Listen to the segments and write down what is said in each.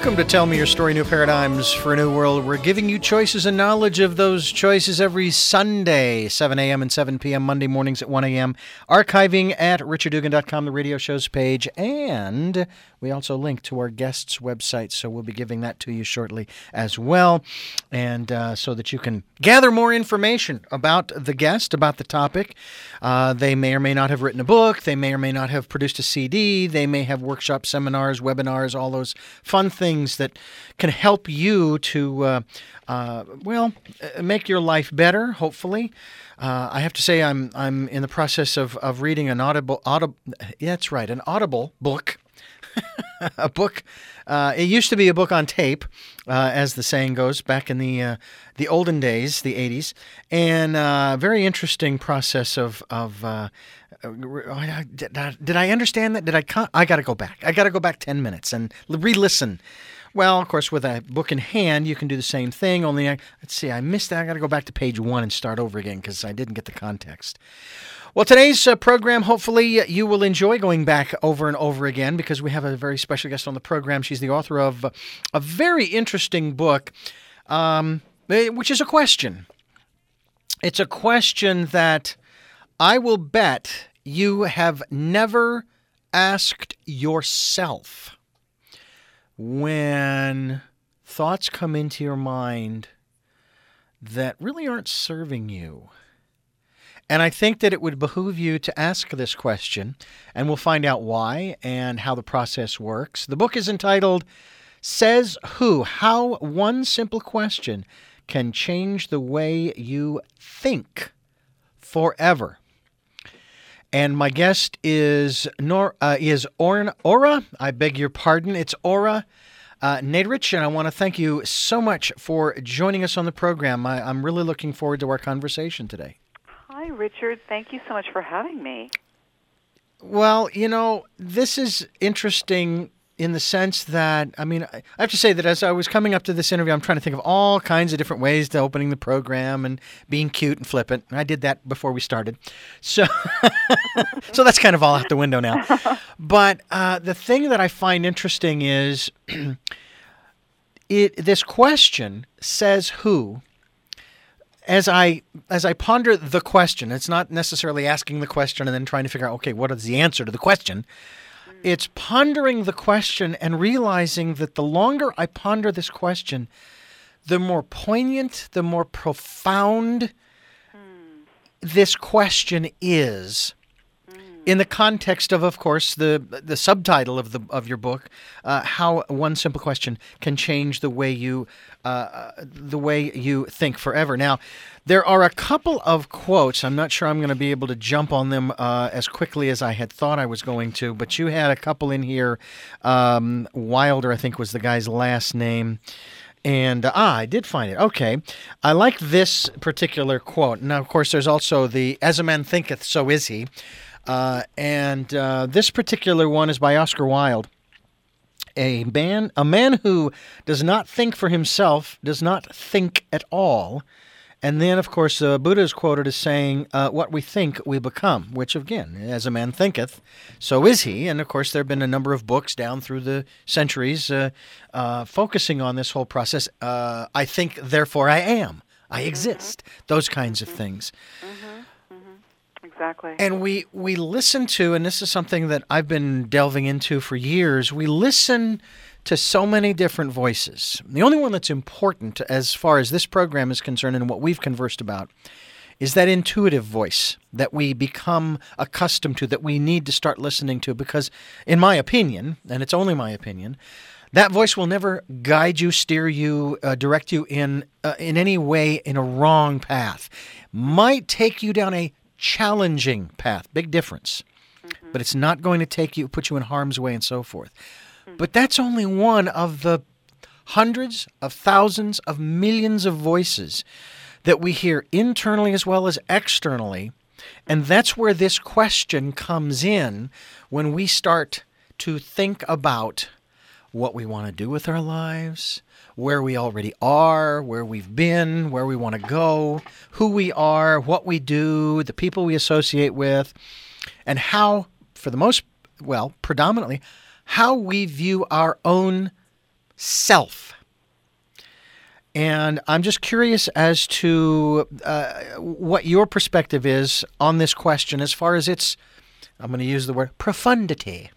Welcome to Tell Me Your Story, New Paradigms for a New World. We're giving you choices and knowledge of those choices every Sunday, 7 a.m. and 7 p.m., Monday mornings at 1 a.m., archiving at richarddugan.com, the radio show's page, and we also link to our guests' website, so we'll be giving that to you shortly as well, and so that you can gather more information about the guest, about the topic. They may or may not have written a book. They may or may not have produced a CD. They may have workshops, seminars, webinars, all those fun things that can help you to, make your life better, hopefully. I have to say I'm in the process of reading an audible book. A book. It used to be a book on tape, as the saying goes, back in the olden days, the 80s, and very interesting process of did I understand that? I got to go back. I got to go back 10 minutes and re-listen. Well, of course, with a book in hand, you can do the same thing, only, let's see, I missed that. I got to go back to page 1 and start over again because I didn't get the context. Well, today's program, hopefully you will enjoy going back over and over again because we have a very special guest on the program. She's the author of a very interesting book, which is a question. It's a question that I will bet you have never asked yourself when thoughts come into your mind that really aren't serving you. And I think that it would behoove you to ask this question, and we'll find out why and how the process works. The book is entitled, Says Who? How One Simple Question Can Change the Way You Think Forever. And my guest is Aura. I beg your pardon. It's Aura Naderich, and I want to thank you so much for joining us on the program. I'm really looking forward to our conversation today. Hi, Richard. Thank you so much for having me. Well, this is interesting in the sense that, I have to say that as I was coming up to this interview, I'm trying to think of all kinds of different ways to opening the program and being cute and flippant. I did that before we started. So, so that's kind of all out the window now. But the thing that I find interesting is this question, says who? As I ponder the question, it's not necessarily asking the question and then trying to figure out, okay, what is the answer to the question? It's pondering the question and realizing that the longer I ponder this question, the more poignant, the more profound this question is. In the context of course, the subtitle of your book, how one simple question can change the way you think forever. Now, there are a couple of quotes. I'm not sure I'm going to be able to jump on them as quickly as I had thought I was going to, but you had a couple in here. Wilder, I think, was the guy's last name. And, I did find it. Okay. I like this particular quote. Now, of course, there's also the, as a man thinketh, so is he. And this particular one is by Oscar Wilde. A man who does not think for himself does not think at all. And then, of course, Buddha is quoted as saying, what we think, we become, which, again, as a man thinketh, so is he. And, of course, there have been a number of books down through the centuries focusing on this whole process. I think, therefore I am. I exist. Those kinds of things. Exactly. And we listen to, and this is something that I've been delving into for years, we listen to so many different voices. The only one that's important as far as this program is concerned and what we've conversed about is that intuitive voice that we become accustomed to, that we need to start listening to, because in my opinion, and it's only my opinion, that voice will never guide you, steer you, direct you in any way in a wrong path. Might take you down a challenging path, big difference, but it's not going to put you in harm's way and so forth. But that's only one of the hundreds of thousands of millions of voices that we hear internally as well as externally. And that's where this question comes in when we start to think about what we want to do with our lives, where we already are, where we've been, where we want to go, who we are, what we do, the people we associate with, and how, predominantly, how we view our own self. And I'm just curious as to what your perspective is on this question as far as its, I'm going to use the word, profundity.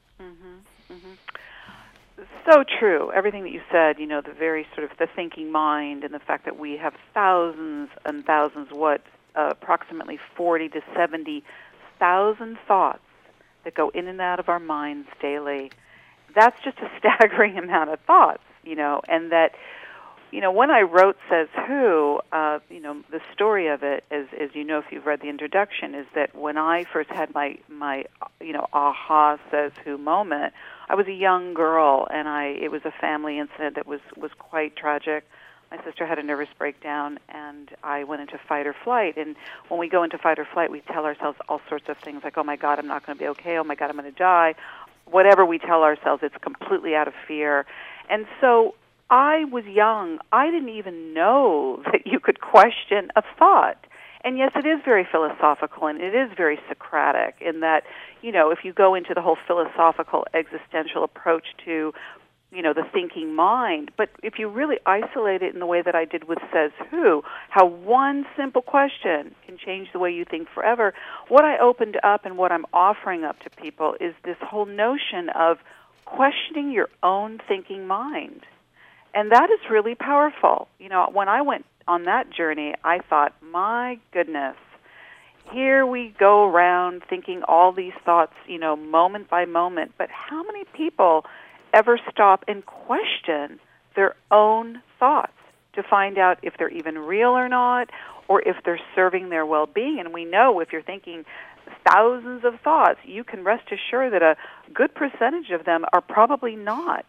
So true. Everything that you said, the very sort of the thinking mind and the fact that we have thousands and thousands, approximately 40 to 70,000 thoughts that go in and out of our minds daily. That's just a staggering amount of thoughts, and that, when I wrote Says Who, the story of it, as you know if you've read the introduction, is that when I first had my aha Says Who moment, I was a young girl, and it was a family incident that was quite tragic. My sister had a nervous breakdown, and I went into fight or flight. And when we go into fight or flight, we tell ourselves all sorts of things like, oh, my God, I'm not going to be okay. Oh, my God, I'm going to die. Whatever we tell ourselves, it's completely out of fear. And so I was young. I didn't even know that you could question a thought. And yes, it is very philosophical, and it is very Socratic in that, if you go into the whole philosophical existential approach to, the thinking mind, but if you really isolate it in the way that I did with Says Who, how one simple question can change the way you think forever, what I opened up and what I'm offering up to people is this whole notion of questioning your own thinking mind. And that is really powerful. When I went on that journey, I thought, my goodness, here we go around thinking all these thoughts, moment by moment. But how many people ever stop and question their own thoughts to find out if they're even real or not, or if they're serving their well-being? And we know if you're thinking thousands of thoughts, you can rest assured that a good percentage of them are probably not.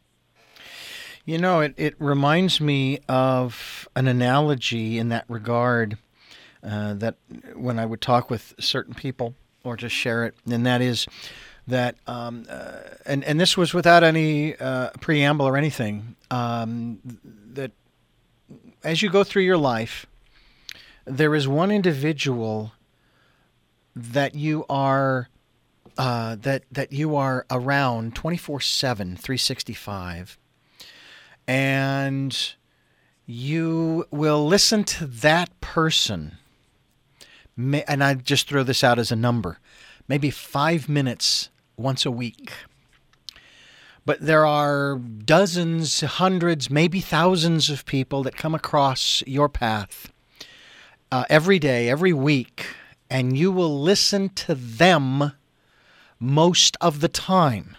It reminds me of an analogy in that regard that when I would talk with certain people or just share it, and that is that, and this was without any preamble or anything, that as you go through your life, there is one individual that you are that you are around 24/7, 365. And you will listen to that person, and I just throw this out as a number, maybe 5 minutes once a week. But there are dozens, hundreds, maybe thousands of people that come across your path every day, every week, and you will listen to them most of the time.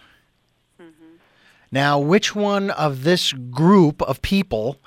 Now, which one of this group of people,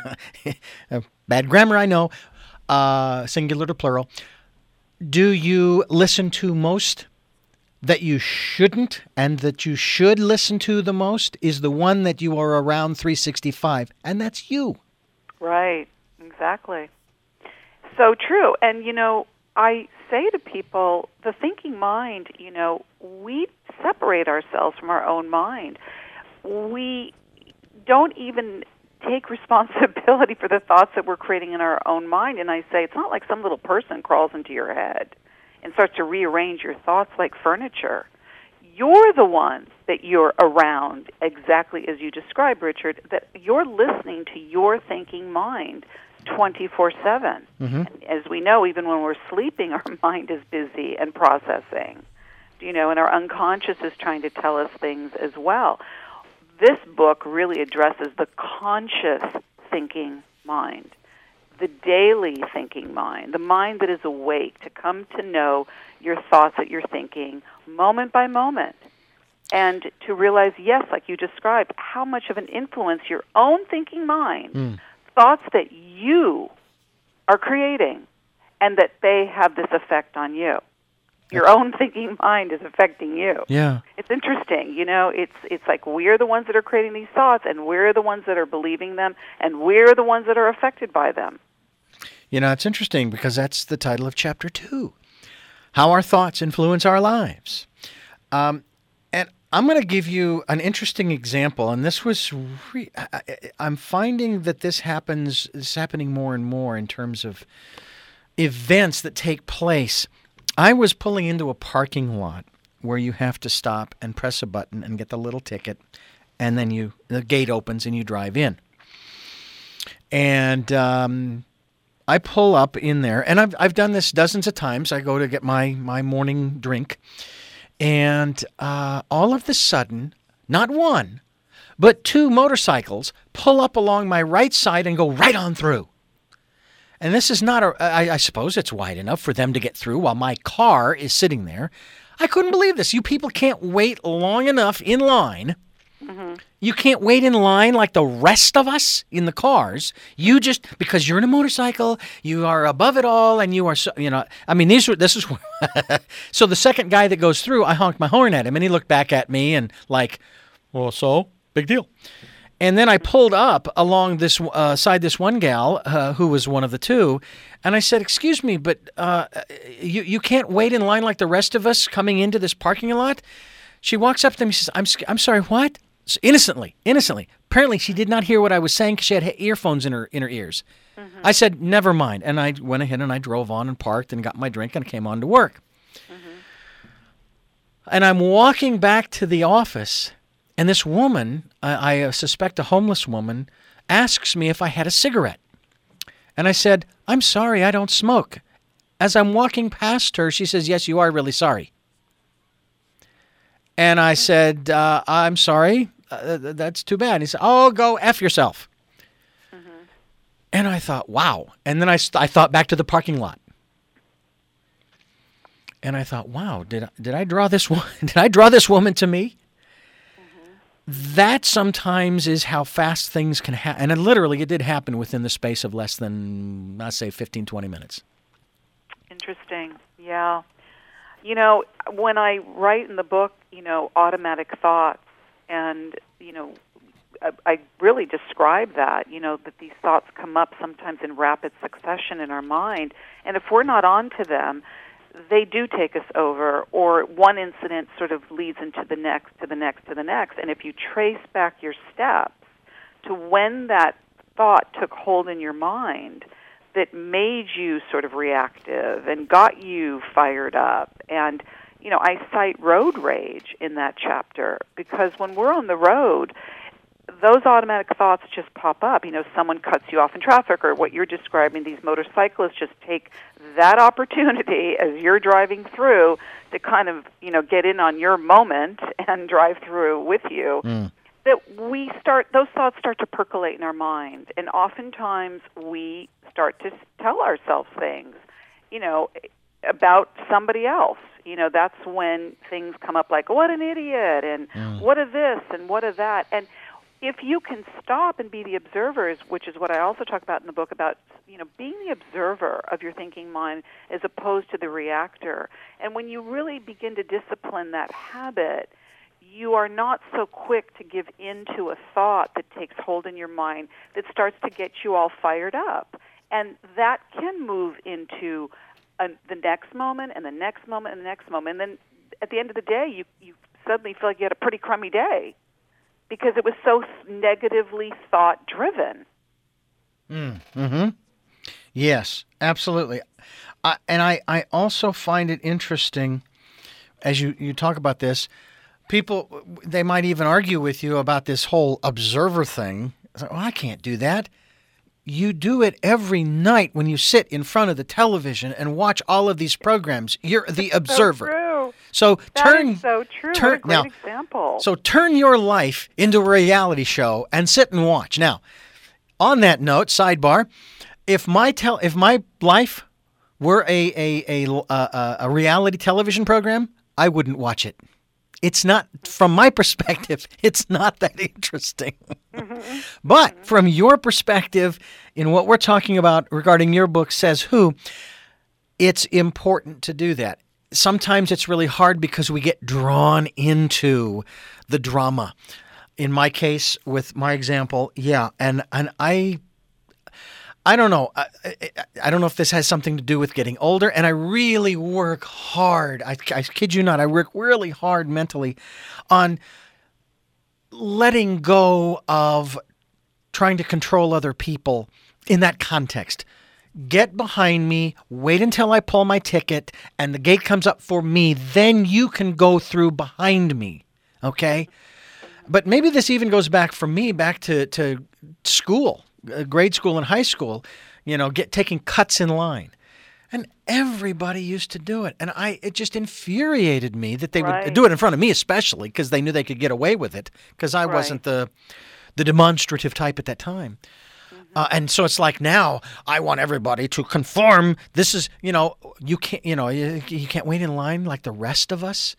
bad grammar I know, singular to plural, do you listen to most, that you shouldn't, and that you should listen to the most is the one that you are around 365, and that's you. Right, exactly. So true. And, I say to people, the thinking mind, we separate ourselves from our own mind. We don't even take responsibility for the thoughts that we're creating in our own mind. And I say, it's not like some little person crawls into your head and starts to rearrange your thoughts like furniture. You're the one that you're around, exactly as you described, Richard, that you're listening to your thinking mind 24/7. And as we know, even when we're sleeping, our mind is busy and processing, and our unconscious is trying to tell us things as well. This book really addresses the conscious thinking mind, the daily thinking mind, the mind that is awake to come to know your thoughts that you're thinking moment by moment, and to realize, yes, like you described, how much of an influence your own thinking mind, thoughts that you are creating, and that they have this effect on you. Your own thinking mind is affecting you. Yeah. It's interesting, it's like we're the ones that are creating these thoughts, and we're the ones that are believing them, and we're the ones that are affected by them. It's interesting because that's the title of Chapter 2, How Our Thoughts Influence Our Lives. And I'm going to give you an interesting example, and this was, I'm finding that this is happening more and more in terms of events that take place. I was pulling into a parking lot where you have to stop and press a button and get the little ticket, and then the gate opens and you drive in. And I pull up in there, and I've done this dozens of times. I go to get my morning drink, and all of a sudden, not one, but 2 motorcycles pull up along my right side and go right on through. And this is not I suppose it's wide enough for them to get through while my car is sitting there. I couldn't believe this. You people can't wait long enough in line. Mm-hmm. You can't wait in line like the rest of us in the cars. You just, because you're in a motorcycle, you are above it all, and you are, so, I mean, this is, so the second guy that goes through, I honked my horn at him, and he looked back at me and like, well, so, big deal. And then I pulled up along this side this one gal who was one of the 2, and I said, excuse me, but you can't wait in line like the rest of us coming into this parking lot? She walks up to me and says, I'm sorry, what? So innocently. Apparently she did not hear what I was saying because she had earphones in her ears. Mm-hmm. I said, never mind. And I went ahead and I drove on and parked and got my drink and came on to work. Mm-hmm. And I'm walking back to the office, and this woman, I suspect a homeless woman, asks me if I had a cigarette. And I said, I'm sorry, I don't smoke. As I'm walking past her, she says, yes, you are really sorry. And I said, I'm sorry, that's too bad. And he said, oh, go F yourself. Mm-hmm. And I thought, wow. And then I thought back to the parking lot. And I thought, wow, did I draw this woman to me? That sometimes is how fast things can happen. And it did happen within the space of less than, I'd say, 15, 20 minutes. Interesting. Yeah. When I write in the book, automatic thoughts, and, I really describe that, that these thoughts come up sometimes in rapid succession in our mind. And if we're not on to them, they do take us over, or one incident sort of leads into the next, to the next, to the next. And if you trace back your steps to when that thought took hold in your mind that made you sort of reactive and got you fired up. And, I cite road rage in that chapter because when we're on the road, those automatic thoughts just pop up. Someone cuts you off in traffic, or what you're describing, these motorcyclists just take that opportunity as you're driving through to kind of, get in on your moment and drive through with you. That those thoughts start to percolate in our mind. And oftentimes we start to tell ourselves things, about somebody else. That's when things come up like, what an idiot, and what of this, and what of that. And if you can stop and be the observers, which is what I also talk about in the book about, being the observer of your thinking mind as opposed to the reactor. And when you really begin to discipline that habit, you are not so quick to give in to a thought that takes hold in your mind that starts to get you all fired up. And that can move into the next moment and the next moment and the next moment. And then at the end of the day, you suddenly feel like you had a pretty crummy day because it was so negatively thought-driven. Mm-hmm. Yes, absolutely. And I also find it interesting, as you talk about this, people, they might even argue with you about this whole observer thing. It's like, I can't do that. You do it every night when you sit in front of the television and watch all of these programs. You're the observer. So true. That is so true. What a great example. So turn your life into a reality show and sit and watch. Now, on that note, sidebar, if my life were a reality television program, I wouldn't watch it. It's not, from my perspective, it's not that interesting. Mm-hmm. But from your perspective, in what we're talking about regarding your book, Says Who, it's important to do that. Sometimes it's really hard because we get drawn into the drama. In my case, with my example, yeah, and I don't know. I don't know if this has something to do with getting older, and I really work hard. I kid you not. I work really hard mentally on letting go of trying to control other people in that context. Get behind me, wait until I pull my ticket, and the gate comes up for me. Then you can go through behind me, okay? But maybe this even goes back for me, back to school, grade school and high school, taking cuts in line. And everybody used to do it. And it just infuriated me that they would do it in front of me, especially because they knew they could get away with it because I wasn't the demonstrative type at that time. And so it's like now I want everybody to conform. This is, you can't, you can't wait in line like the rest of us,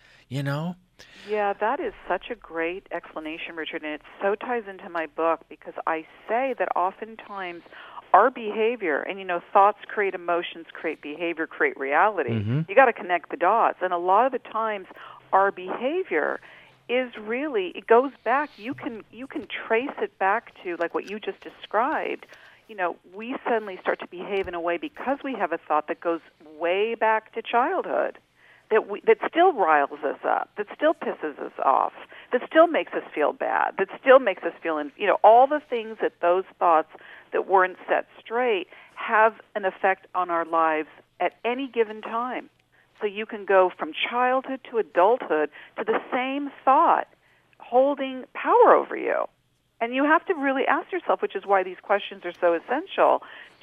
Yeah, that is such a great explanation, Richard, and it so ties into my book because I say that oftentimes our behavior, and thoughts create emotions, create behavior, create reality. Mm-hmm. You got to connect the dots, and a lot of the times our behavior is really, it goes back. You can trace it back to like what you just described. We suddenly start to behave in a way because we have a thought that goes way back to childhood. That still riles us up, that still pisses us off, that still makes us feel bad, that still makes us feel, all the things that those thoughts that weren't set straight have an effect on our lives at any given time. So you can go from childhood to adulthood to the same thought holding power over you. And you have to really ask yourself, which is why these questions are so essential,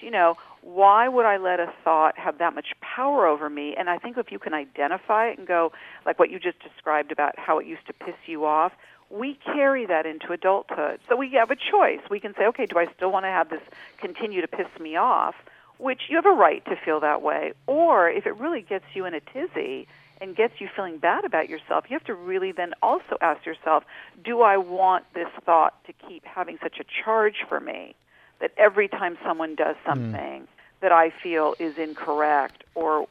why would I let a thought have that much power over me? And I think if you can identify it and go, like what you just described about how it used to piss you off, we carry that into adulthood. So we have a choice. We can say, okay, do I still want to have this continue to piss me off, which you have a right to feel that way, or if it really gets you in a tizzy and gets you feeling bad about yourself, you have to really then also ask yourself, do I want this thought to keep having such a charge for me that every time someone does something that I feel is incorrect or,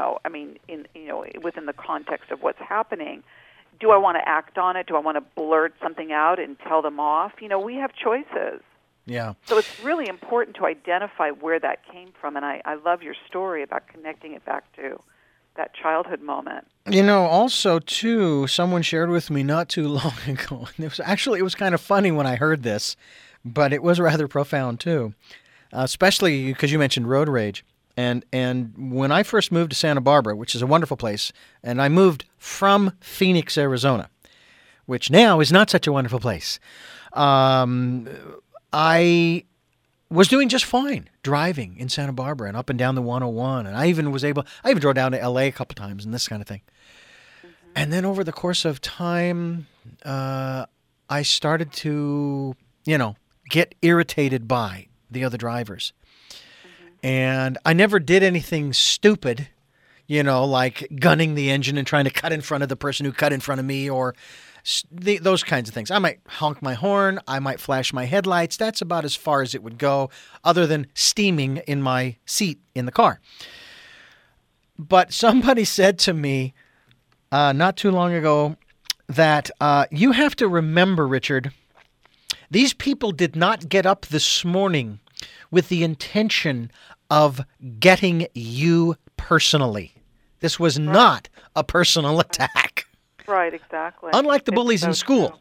within the context of what's happening, do I want to act on it? Do I want to blurt something out and tell them off? We have choices. Yeah. So it's really important to identify where that came from, and I love your story about connecting it back to that childhood moment. Also, too, someone shared with me not too long ago, and it was kind of funny when I heard this, but it was rather profound, too, especially because you mentioned road rage. And when I first moved to Santa Barbara, which is a wonderful place, and I moved from Phoenix, Arizona, which now is not such a wonderful place, I was doing just fine driving in Santa Barbara and up and down the 101. And I even drove down to L.A. a couple times and this kind of thing. Mm-hmm. And then over the course of time, I started to, get irritated by the other drivers. Mm-hmm. And I never did anything stupid, like gunning the engine and trying to cut in front of the person who cut in front of me or those kinds of things. I might honk my horn. I might flash my headlights. That's about as far as it would go, other than steaming in my seat in the car. But somebody said to me not too long ago that you have to remember, Richard, these people did not get up this morning with the intention of getting you personally. This was not a personal attack. Right, exactly. Unlike the bullies in school,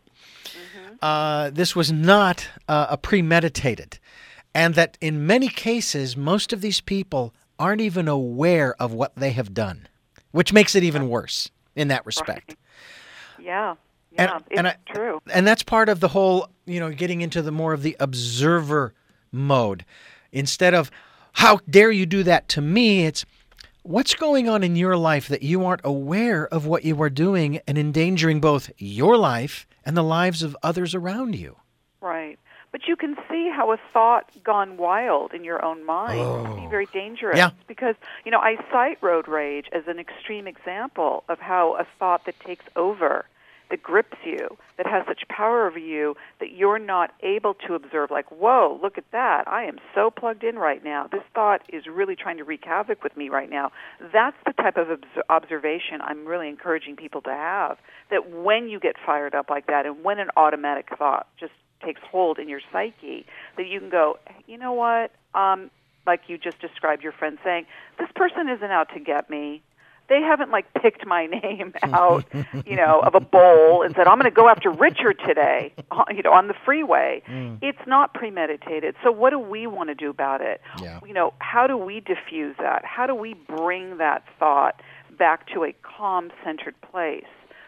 this was not a premeditated. And that in many cases, most of these people aren't even aware of what they have done, which makes it even worse in that respect. Right. Yeah, it's true. And that's part of the whole, getting into the more of the observer mode. Instead of, how dare you do that to me, it's, what's going on in your life that you aren't aware of what you are doing and endangering both your life and the lives of others around you? Right. But you can see how a thought gone wild in your own mind can be very dangerous. Yeah. Because, I cite road rage as an extreme example of how a thought that takes over, that grips you, that has such power over you that you're not able to observe, like, whoa, look at that. I am so plugged in right now. This thought is really trying to wreak havoc with me right now. That's the type of observation I'm really encouraging people to have, that when you get fired up like that and when an automatic thought just takes hold in your psyche, that you can go, you know what, like you just described your friend saying, this person isn't out to get me. They haven't picked my name out, of a bowl and said, I'm going to go after Richard today, on the freeway. It's not premeditated. So what do we want to do about it? Yeah. How do we diffuse that? How do we bring that thought back to a calm-centered place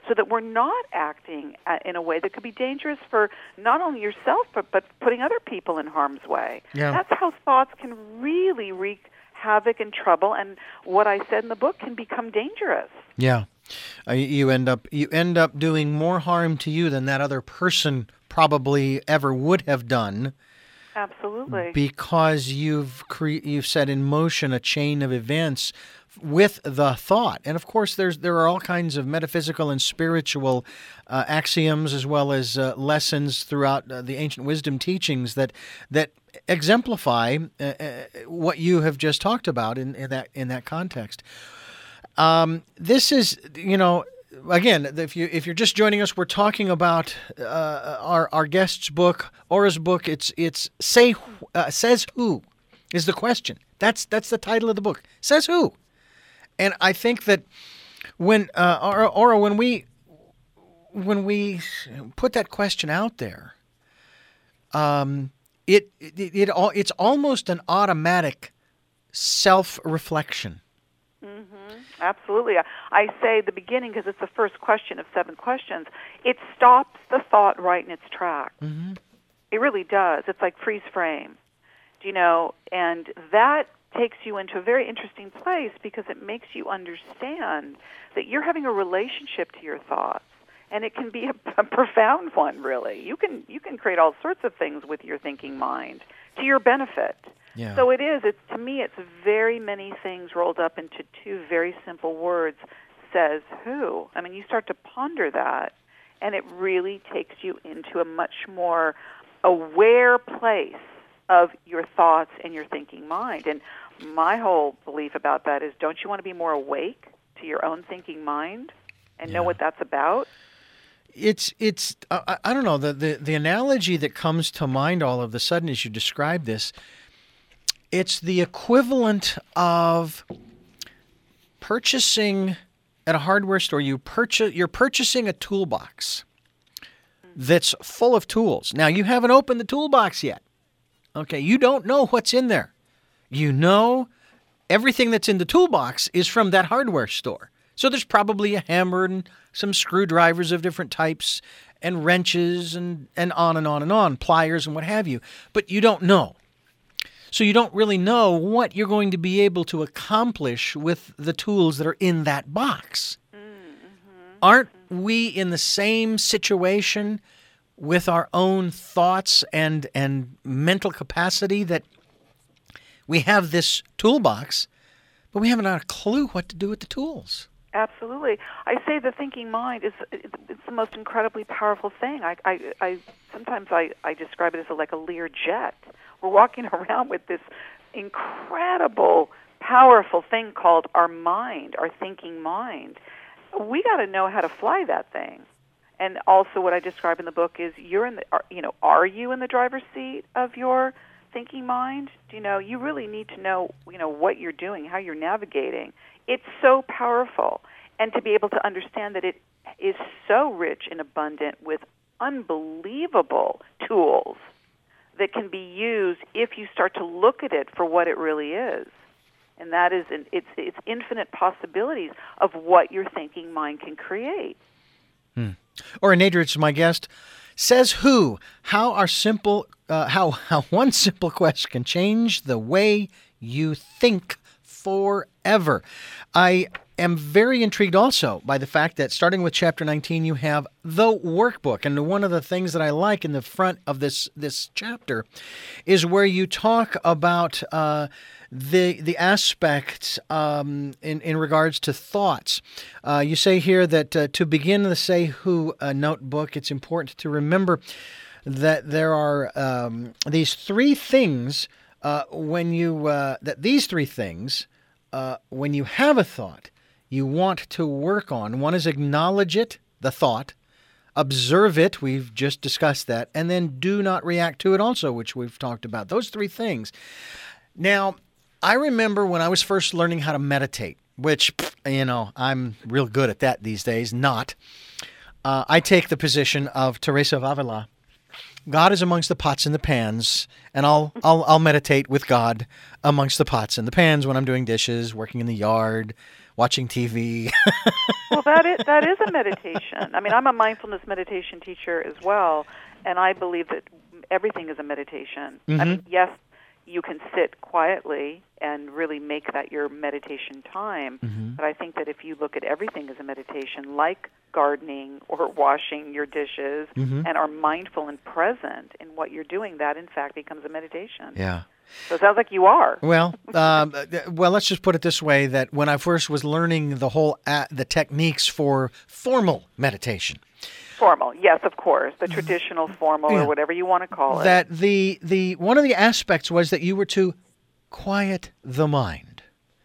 so that we're not acting in a way that could be dangerous for not only yourself, but putting other people in harm's way. Yeah. That's how thoughts can really wreak havoc and trouble, and what I said in the book can become dangerous. Yeah. You end up doing more harm to you than that other person probably ever would have done. Absolutely. Because you've set in motion a chain of events with the thought. And of course, there are all kinds of metaphysical and spiritual axioms, as well as lessons throughout the ancient wisdom teachings that exemplify what you have just talked about in that context. This is, again, if you're just joining us, we're talking about our guest's book, Ora's book. It's Says Who is the question. That's the title of the book. Says who? And I think that when Ora, when we put that question out there, it's almost an automatic self-reflection. Mm-hmm. Absolutely. I say the beginning, because it's the first question of 7 questions, it stops the thought right in its tracks. Mm-hmm. It really does. It's like freeze frame, and that takes you into a very interesting place, because it makes you understand that you're having a relationship to your thoughts, and it can be a profound one, really. You can create all sorts of things with your thinking mind to your benefit. Yeah. So to me, it's very many things rolled up into 2 very simple words, says who. I mean, you start to ponder that, and it really takes you into a much more aware place of your thoughts and your thinking mind. And my whole belief about that is, don't you want to be more awake to your own thinking mind and know what that's about? It's I don't know, the analogy that comes to mind all of a sudden as you describe this, it's the equivalent of purchasing at a hardware store. You're purchasing a toolbox that's full of tools. Now, you haven't opened the toolbox yet. Okay, you don't know what's in there. You know everything that's in the toolbox is from that hardware store. So there's probably a hammer and some screwdrivers of different types and wrenches and on and on and on, pliers and what have you. But you don't know. So you don't really know what you're going to be able to accomplish with the tools that are in that box. Mm-hmm. Aren't we in the same situation with our own thoughts and mental capacity, that we have this toolbox, but we haven't got a clue what to do with the tools? Absolutely. I say the thinking mind it's the most incredibly powerful thing. I sometimes describe it as like a Lear jet. We're walking around with this incredible, powerful thing called our mind, our thinking mind. We got to know how to fly that thing. And also, what I describe in the book is, are you in the driver's seat of your thinking mind? You really need to know, what you're doing, how you're navigating. It's so powerful, and to be able to understand that it is so rich and abundant with unbelievable tools that can be used if you start to look at it for what it really is. And that is, it's infinite possibilities of what your thinking mind can create. Ora Nadrich, my guest, says who? How one simple question can change the way you think forever. I am very intrigued also by the fact that, starting with Chapter 19, you have the workbook. And one of the things that I like in the front of this chapter is where you talk about the aspects in regards to thoughts. You say here that to begin the Say Who notebook, it's important to remember that there are these 3 things when you have a thought you want to work on. One is acknowledge it, the thought, observe it, we've just discussed that, and then do not react to it also, which we've talked about. Those 3 things. Now, I remember when I was first learning how to meditate, which, I'm real good at that these days, not. I take the position of Teresa of Avila. God is amongst the pots and the pans, and I'll meditate with God amongst the pots and the pans when I'm doing dishes, working in the yard, watching TV. Well, that is a meditation. I mean, I'm a mindfulness meditation teacher as well, and I believe that everything is a meditation. Mm-hmm. I mean, yes, you can sit quietly and really make that your meditation time, but I think that if you look at everything as a meditation, like gardening or washing your dishes, and are mindful and present in what you're doing, that in fact becomes a meditation. Yeah. So it sounds like you are. Well, let's just put it this way: that when I first was learning the techniques for formal meditation, formal, yes, of course, the traditional formal or whatever you want to call it. That the one of the aspects was that you were to quiet the mind,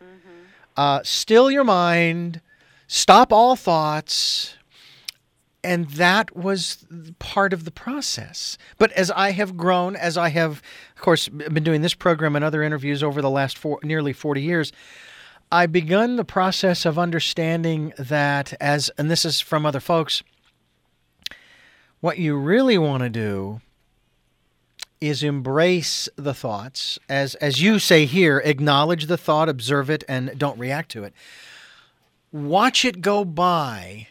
still your mind, stop all thoughts. And that was part of the process. But as I have grown, as I have, of course, been doing this program and other interviews over the last nearly 40 years, I've begun the process of understanding that and this is from other folks, what you really want to do is embrace the thoughts. As you say here, acknowledge the thought, observe it, and don't react to it. Watch it go by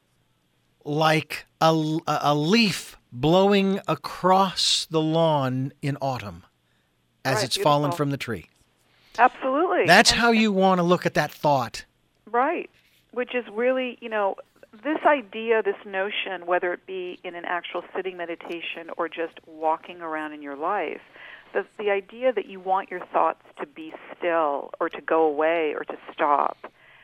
like a leaf blowing across the lawn in autumn as it's fallen from the tree. Absolutely. That's how you want to look at that thought. Right. Which is really, this idea, this notion, whether it be in an actual sitting meditation or just walking around in your life, the idea that you want your thoughts to be still or to go away or to stop,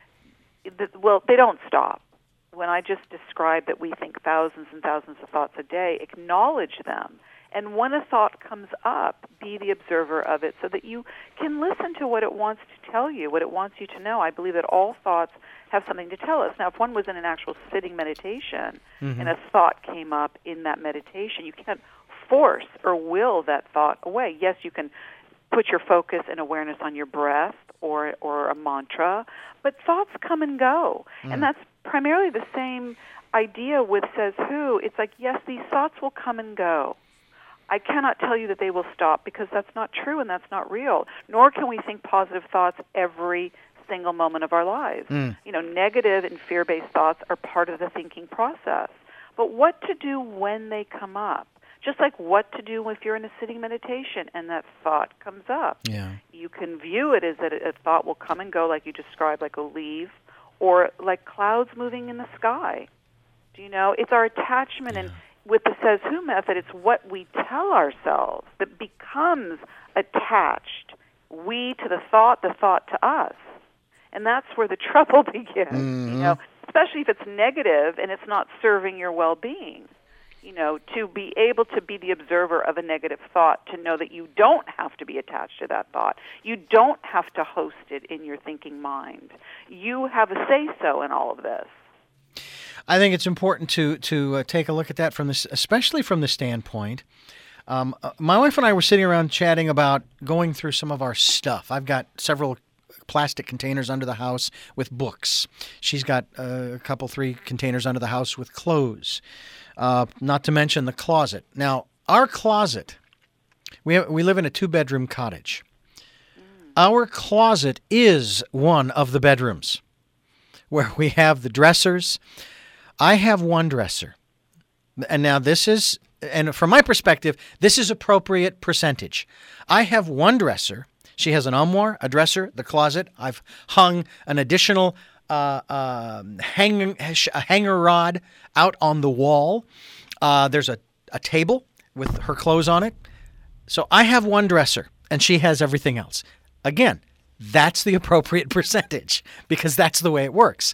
well, they don't stop. When I just described that we think thousands and thousands of thoughts a day, acknowledge them. And when a thought comes up, be the observer of it so that you can listen to what it wants to tell you, what it wants you to know. I believe that all thoughts have something to tell us. Now, if one was in an actual sitting meditation and a thought came up in that meditation, you can't force or will that thought away. Yes, you can put your focus and awareness on your breath or a mantra, but thoughts come and go. And that's primarily the same idea with Says Who. It's like, yes, these thoughts will come and go. I cannot tell you that they will stop because that's not true and that's not real. Nor can we think positive thoughts every single moment of our lives. Negative and fear-based thoughts are part of the thinking process. But what to do when they come up? Just like what to do if you're in a sitting meditation and that thought comes up. Yeah. You can view it as that a thought will come and go, like you described, like a leaf, or like clouds moving in the sky. Do you know? It's our attachment, and with the Says Who method, it's what we tell ourselves that becomes attached. We to the thought to us. And that's where the trouble begins, especially if it's negative and it's not serving your well-being. To be able to be the observer of a negative thought, to know that you don't have to be attached to that thought. You don't have to host it in your thinking mind. You have a say-so in all of this. I think it's important to take a look at that especially from the standpoint. My wife and I were sitting around chatting about going through some of our stuff. I've got several plastic containers under the house with books. She's got a couple, 3 containers under the house with clothes. Not to mention the closet. Now, our closet, we live in a 2-bedroom cottage. Our closet is one of the bedrooms where we have the dressers. I have one dresser. And now and from my perspective, this is appropriate percentage. I have one dresser. She has an armoire, a dresser, the closet. I've hung an additional a hanger rod out on the wall. There's a table with her clothes on it. So I have one dresser, and she has everything else. Again, that's the appropriate percentage because that's the way it works.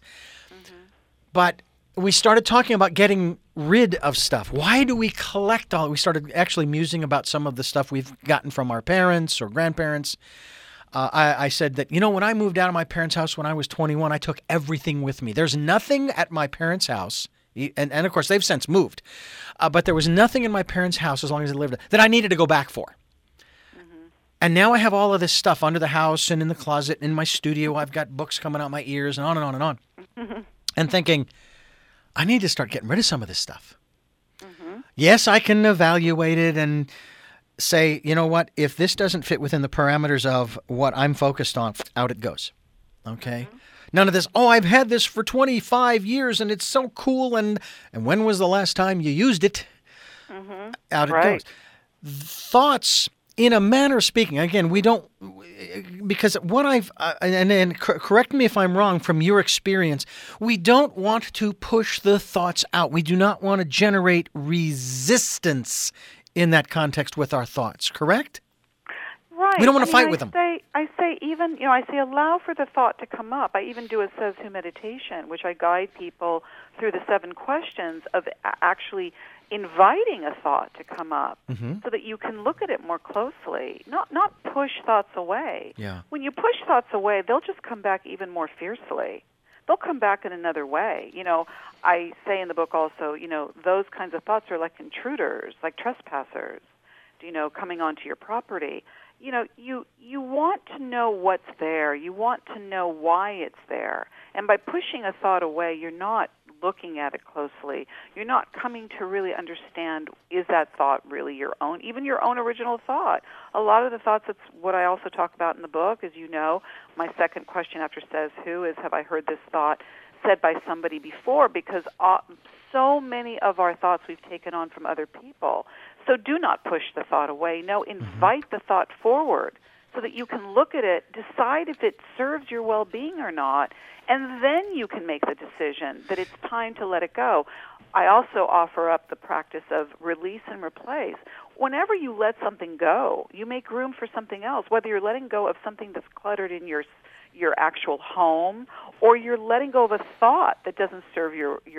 But we started talking about getting rid of stuff. Why do we collect all? We started actually musing about some of the stuff we've gotten from our parents or grandparents. I said that, when I moved out of my parents' house when I was 21, I took everything with me. There's nothing at my parents' house, and of course they've since moved, but there was nothing in my parents' house as long as I lived that I needed to go back for. And now I have all of this stuff under the house and in the closet, in my studio. I've got books coming out my ears and on and on and on. And thinking, I need to start getting rid of some of this stuff. Yes, I can evaluate it and say, you know what, if this doesn't fit within the parameters of what I'm focused on, out it goes. Okay? None of this, oh, I've had this for 25 years and it's so cool, and when was the last time you used it? Mm-hmm. Out it Right. goes. Thoughts, in a manner of speaking, again, we don't, because what I've, and correct me if I'm wrong from your experience, we don't want to push the thoughts out. We do not want to generate resistance in that context with our thoughts, correct? Right. We don't want to fight with them. I say even, I say allow for the thought to come up. I even do a Says Who meditation, which I guide people through the 7 questions of actually inviting a thought to come up so that you can look at it more closely, not push thoughts away. Yeah. When you push thoughts away, they'll just come back even more fiercely. They'll come back in another way. I say in the book also, those kinds of thoughts are like intruders, like trespassers, coming onto your property. You want to know what's there. You want to know why it's there. And by pushing a thought away, you're not looking at it closely. You're not coming to really understand, is that thought really your own, even your own original thought? A lot of the thoughts, that's what I also talk about in the book, as you know. My second question after Says Who is, have I heard this thought said by somebody before? Because so many of our thoughts we've taken on from other people. So do not push the thought away. No, invite the thought forward so that you can look at it, decide if it serves your well-being or not, and then you can make the decision that it's time to let it go. I also offer up the practice of release and replace. Whenever you let something go, you make room for something else, whether you're letting go of something that's cluttered in your actual home, or you're letting go of a thought that doesn't serve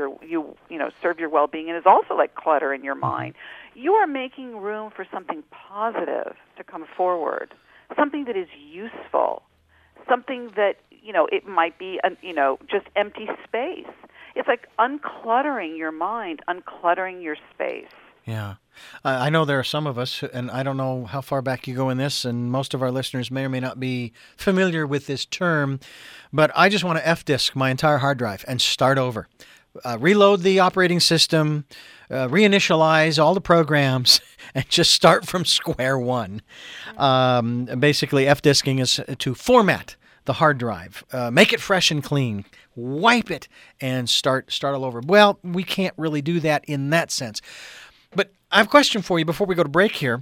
serve your well-being and is also like clutter in your mind. You are making room for something positive to come forward, something that is useful, something that it might be just empty space. It's like uncluttering your mind, uncluttering your space. Yeah. I know there are some of us, and I don't know how far back you go in this, and most of our listeners may or may not be familiar with this term, but I just want to F-disk my entire hard drive and start over. Reload the operating system, reinitialize all the programs, and just start from square one. Basically, F-disking is to format the hard drive, make it fresh and clean, wipe it, and start all over. Well, we can't really do that in that sense. But I have a question for you before we go to break here.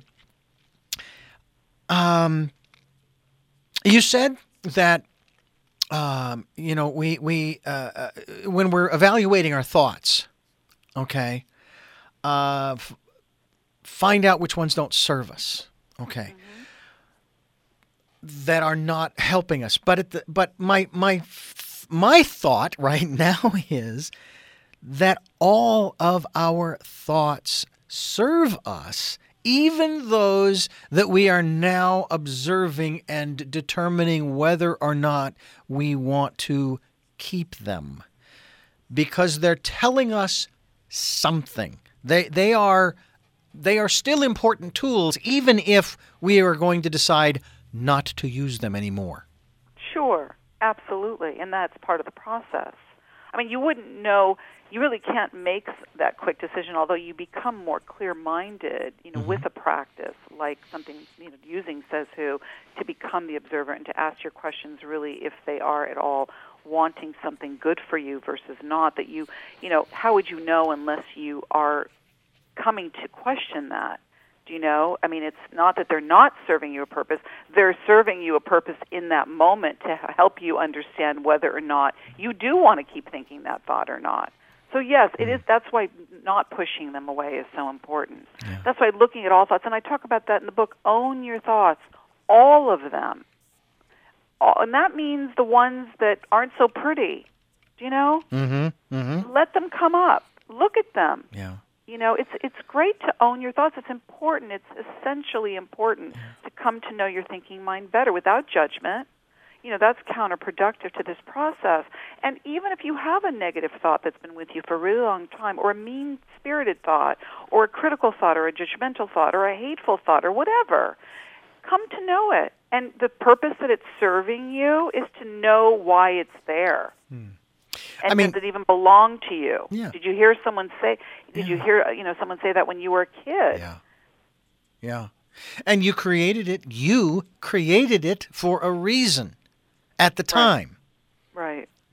You said that we when we're evaluating our thoughts, okay, find out which ones don't serve us, okay, that are not helping us. But my thought right now is that all of our thoughts serve us, even those that we are now observing and determining whether or not we want to keep them, because they're telling us something. They are still important tools, even if we are going to decide not to use them anymore. Sure, absolutely, and that's part of the process. I mean, you wouldn't know. You really can't make that quick decision, although you become more clear-minded, with a practice like something, using Says Who, to become the observer and to ask your questions really if they are at all wanting something good for you versus not. That how would you know unless you are coming to question that? Do you know? I mean, it's not that they're not serving you a purpose. They're serving you a purpose in that moment to help you understand whether or not you do want to keep thinking that thought or not. So yes, it is. That's why not pushing them away is so important. Yeah. That's why looking at all thoughts, and I talk about that in the book, own your thoughts, all of them. And that means the ones that aren't so pretty, do you know? Let them come up. Look at them. Yeah. It's great to own your thoughts. It's important. It's essentially important to come to know your thinking mind better without judgment. That's counterproductive to this process. And even if you have a negative thought that's been with you for a really long time, or a mean-spirited thought, or a critical thought, or a judgmental thought, or a hateful thought, or whatever, come to know it. And the purpose that it's serving you is to know why it's there. And does it even belong to you? Yeah. Did you hear someone say? Did you hear someone say that when you were a kid? Yeah. Yeah. And you created it. You created it for a reason at the time. Right.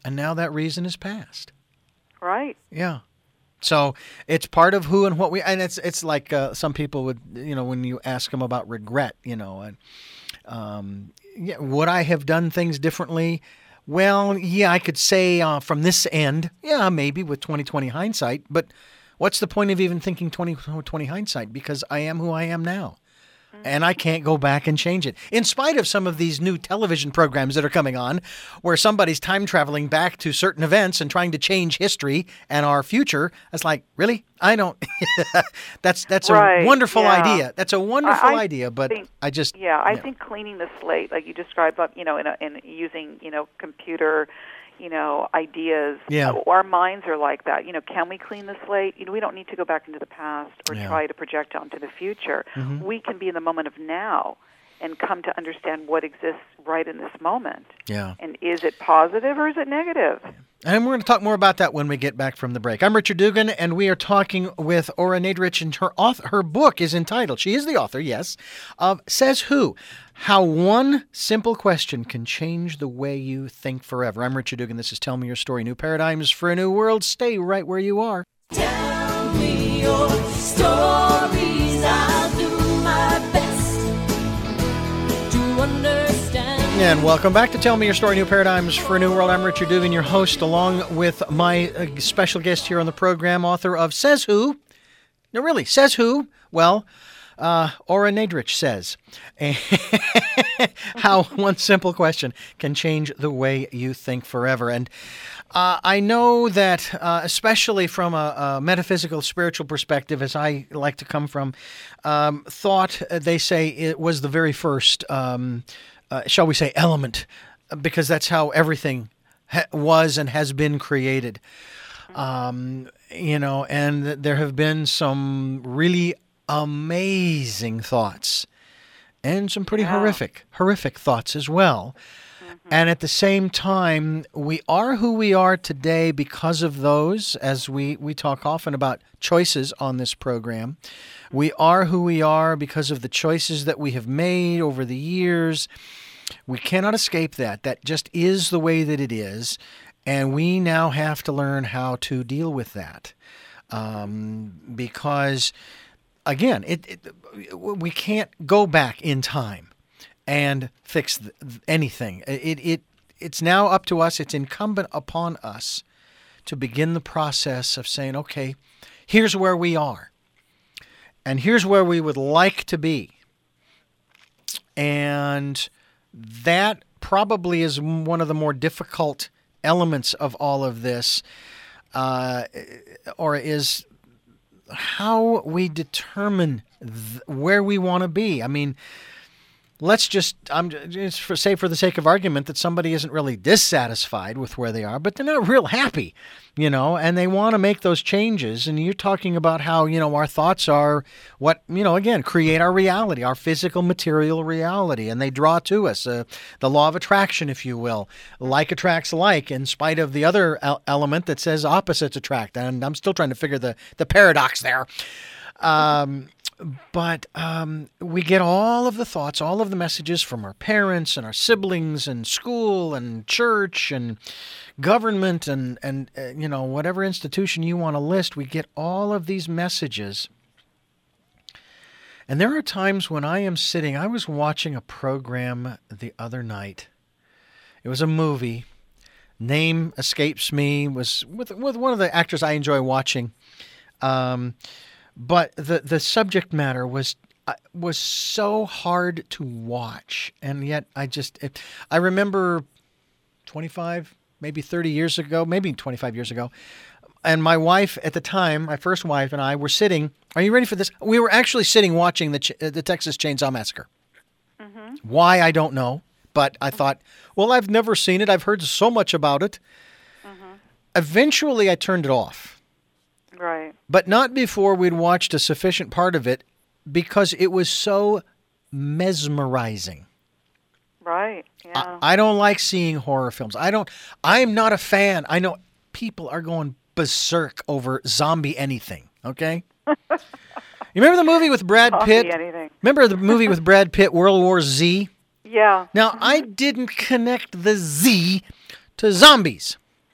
And now that reason is past. Right. Yeah. So it's part of who and what we, and it's like some people would, when you ask them about regret, and would I have done things differently? Well, yeah, I could say from this end, yeah, maybe with 20/20 hindsight, but what's the point of even thinking 20/20 hindsight? Because I am who I am now. And I can't go back and change it. In spite of some of these new television programs that are coming on, where somebody's time traveling back to certain events and trying to change history and our future, it's like, really? I don't. That's right, a wonderful yeah. idea. That's a wonderful idea, but I think cleaning the slate, like you described, in using computer. Ideas. Yeah. Our minds are like that. Can we clean the slate? We don't need to go back into the past or try to project onto the future. Mm-hmm. We can be in the moment of now and come to understand what exists right in this moment. Yeah. And is it positive or is it negative? And we're going to talk more about that when we get back from the break. I'm Richard Dugan, and we are talking with Ora Nadrich, and her book is entitled, she is the author, yes, of Says Who? How One Simple Question Can Change the Way You Think Forever. I'm Richard Dugan. This is Tell Me Your Story. New Paradigms for a New World. Stay right where you are. Tell me your stories. I'll do my best to understand. And welcome back to Tell Me Your Story, New Paradigms for a New World. I'm Richard Dugan, your host, along with my special guest here on the program, author of Says Who? No, really, Says Who? Well, Ora Nadrich says, how one simple question can change the way you think forever. And I know that, especially from a metaphysical, spiritual perspective, as I like to come from, thought, they say, it was the very first shall we say, element, because that's how everything was and has been created. And there have been some really amazing thoughts and some pretty horrific thoughts as well. And at the same time, we are who we are today because of those, as we talk often about choices on this program. We are who we are because of the choices that we have made over the years. We cannot escape that. That just is the way that it is. And we now have to learn how to deal with that. Because, again, we can't go back in time and fix anything. It's now up to us. It's incumbent upon us to begin the process of saying, okay, here's where we are. And here's where we would like to be. And that probably is one of the more difficult elements of all of this, or is how we determine where we want to be. I mean, let's just say for the sake of argument that somebody isn't really dissatisfied with where they are, but they're not real happy, and they want to make those changes. And you're talking about how, our thoughts are what, again, create our reality, our physical material reality, and they draw to us the law of attraction, if you will. Like attracts like, in spite of the other element that says opposites attract. And I'm still trying to figure the paradox there. But we get all of the thoughts, all of the messages from our parents and our siblings and school and church and government and whatever institution you want to list. We get all of these messages. And there are times when I was watching a program the other night. It was a movie. Name escapes me. It was with one of the actors I enjoy watching. But the subject matter was so hard to watch, and yet I remember 25, maybe 30 years ago, maybe 25 years ago, and my wife at the time, my first wife and I were sitting. Are you ready for this? We were actually sitting watching the Texas Chainsaw Massacre. Mm-hmm. Why, I don't know, but I thought, well, I've never seen it. I've heard so much about it. Mm-hmm. Eventually, I turned it off. Right. But not before we'd watched a sufficient part of it, because it was so mesmerizing. Right. Yeah. I don't like seeing horror films. I'm not a fan. I know people are going berserk over zombie anything, okay? You remember the movie with Brad Pitt? Zombie anything. Remember the movie with Brad Pitt, World War Z? Yeah. Now, I didn't connect the Z to zombies.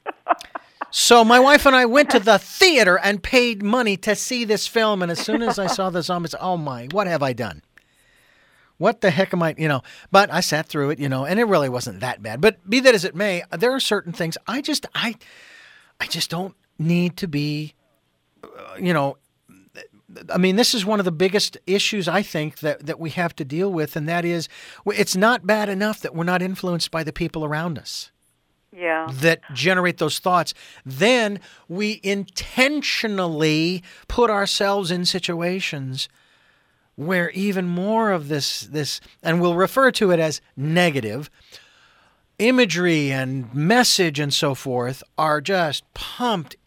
So my wife and I went to the theater and paid money to see this film. And as soon as I saw the zombies, oh my, what have I done? What the heck am I, but I sat through it, and it really wasn't that bad. But be that as it may, there are certain things I just don't need to be, I mean, this is one of the biggest issues I think that we have to deal with, and that is it's not bad enough that we're not influenced by the people around us. Yeah. That generate those thoughts. Then we intentionally put ourselves in situations where even more of this, and we'll refer to it as negative, imagery and message and so forth are just pumped.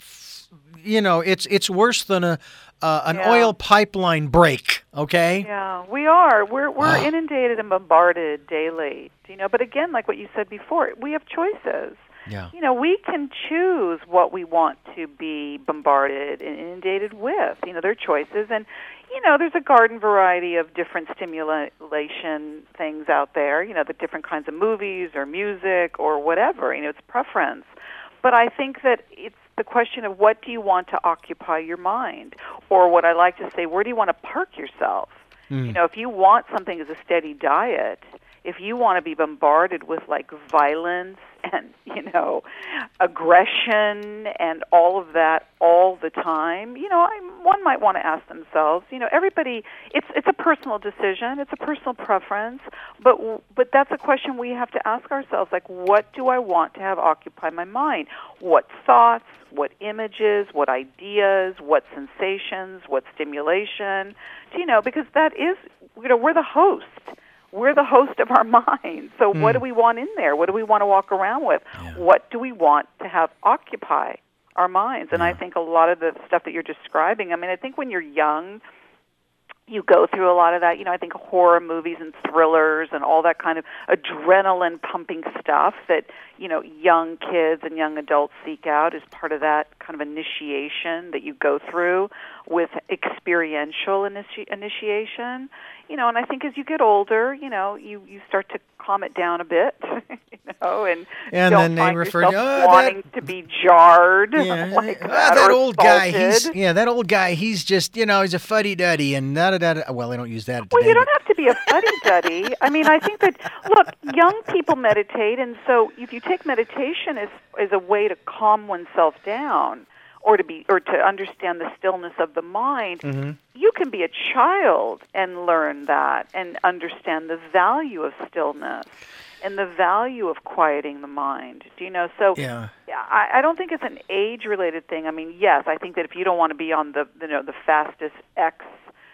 It's worse than an oil pipeline break, okay? Yeah, we are. We're inundated and bombarded daily. But again, like what you said before, we have choices. Yeah. We can choose what we want to be bombarded and inundated with. There are choices, and there's a garden variety of different stimulation things out there. The different kinds of movies or music or whatever. It's preference. But I think that it's the question of what do you want to occupy your mind, or what I like to say, where do you want to park yourself? If you want something as a steady diet, if you want to be bombarded with like violence and aggression and all of that all the time, one might want to ask themselves, everybody, it's a personal decision, it's a personal preference, but that's a question we have to ask ourselves, like, what do I want to have occupy my mind? What thoughts, what images, what ideas, what sensations, what stimulation, because that is, we're the host. We're the host of our mind. So what do we want in there? What do we want to walk around with? Yeah. What do we want to have occupy our minds? And I think a lot of the stuff that you're describing, I think when you're young, you go through a lot of that. I think horror movies and thrillers and all that kind of adrenaline-pumping stuff that, young kids and young adults seek out as part of that kind of initiation that you go through with experiential initiation. And I think as you get older, you start to calm it down a bit, and don't then find they refer yourself wanting to be jarred. Yeah, like that old guy. assaulted. That old guy. He's just, he's a fuddy-duddy and da-da-da. Well, they don't use that today. Well, you don't have to be a fuddy-duddy. I think that, look, young people meditate, and so if you take meditation as a way to calm oneself down, or to understand the stillness of the mind, you can be a child and learn that and understand the value of stillness and the value of quieting the mind. Do you know? So I don't think it's an age-related thing. Yes, I think that if you don't want to be on the fastest X,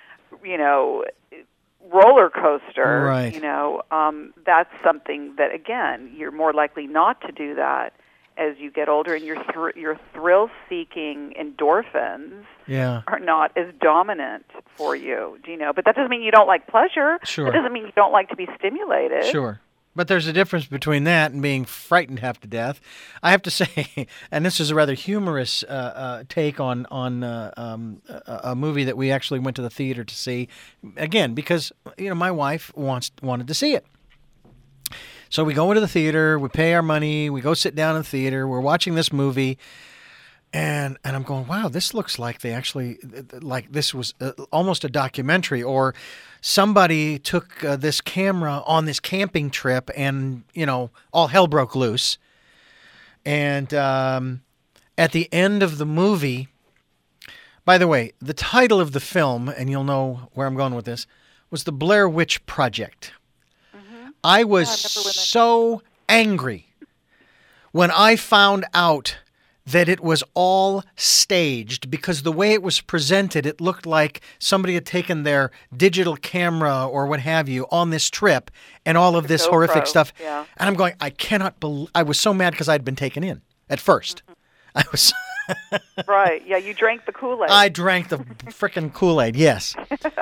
roller coaster, right. That's something that, again, you're more likely not to do that as you get older, and your thrill-seeking endorphins are not as dominant for you. Do you know? But that doesn't mean you don't like pleasure. Sure. It doesn't mean you don't like to be stimulated. Sure. But there's a difference between that and being frightened half to death. I have to say, and this is a rather humorous take on a movie that we actually went to the theater to see, again, because my wife wanted to see it. So we go into the theater, we pay our money, we go sit down in the theater, we're watching this movie, and I'm going, wow, this looks like they actually, like this was almost a documentary, or somebody took this camera on this camping trip and, all hell broke loose. And at the end of the movie, by the way, the title of the film, and you'll know where I'm going with this, was The Blair Witch Project. I was so angry when I found out that it was all staged, because the way it was presented, it looked like somebody had taken their digital camera or what have you on this trip and all of this horrific stuff. Yeah. And I'm going, I cannot believe, I was so mad because I'd been taken in at first. I was... Right. Yeah, you drank the Kool-Aid. I drank the frickin' Kool-Aid, yes.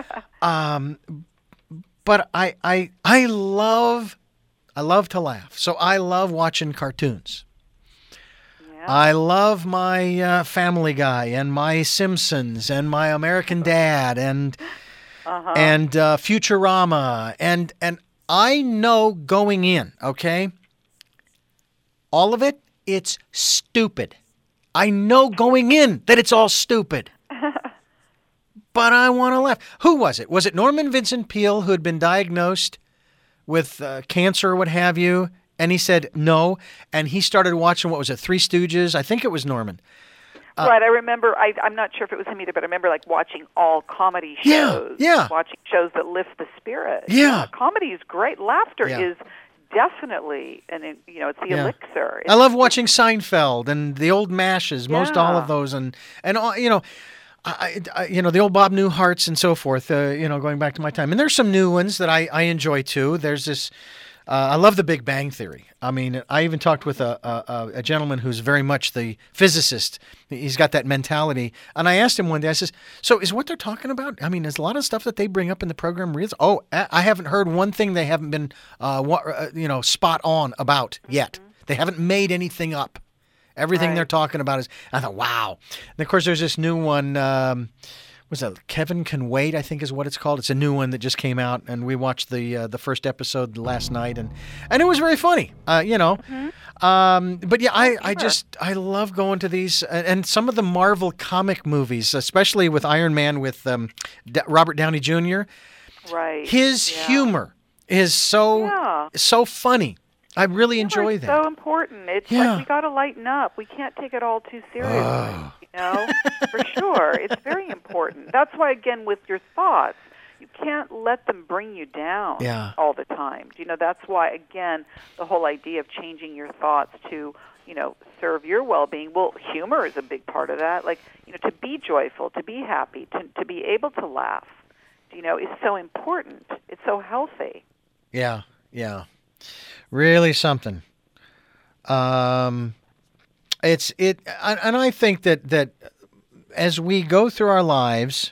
But I love to laugh. So I love watching cartoons. Yeah. I love my Family Guy and my Simpsons and my American Dad and Futurama and I know going in, okay, all of it, it's stupid. I know going in that it's all stupid. But I want to laugh. Who was it? Was it Norman Vincent Peale who had been diagnosed with cancer or what have you? And he said no. And he started watching, what was it, Three Stooges? I think it was Norman. Right, I remember, I'm not sure if it was him either, but I remember like watching all comedy shows. Yeah. Watching shows that lift the spirit. Yeah. Comedy is great. Laughter is definitely, it's the elixir. I love watching Seinfeld and the old MASHs, most all of those. And all, the old Bob Newharts and so forth, going back to my time. And there's some new ones that I enjoy too. There's this, I love The Big Bang Theory. I mean, I even talked with a gentleman who's very much the physicist. He's got that mentality. And I asked him one day, I says, so is what they're talking about? I mean, is a lot of stuff that they bring up in the program real? Oh, I haven't heard one thing they haven't been, spot on about yet. Mm-hmm. They haven't made anything up. Everything they're talking about is, I thought, wow. And of course, there's this new one, what's that? Kevin Can Wait, I think is what it's called. It's a new one that just came out, and we watched the first episode last night, and it was very funny, Mm-hmm. But yeah, I love going to these, and some of the Marvel comic movies, especially with Iron Man with Robert Downey Jr. Right. His humor is so funny. I really enjoy that. It's so important. It's like we got to lighten up. We can't take it all too seriously, for sure. It's very important. That's why, again, with your thoughts, you can't let them bring you down all the time. That's why, again, the whole idea of changing your thoughts to, serve your well-being. Well, humor is a big part of that. Like, to be joyful, to be happy, to be able to laugh, is so important. It's so healthy. Yeah, yeah. Really something. And I think that as we go through our lives,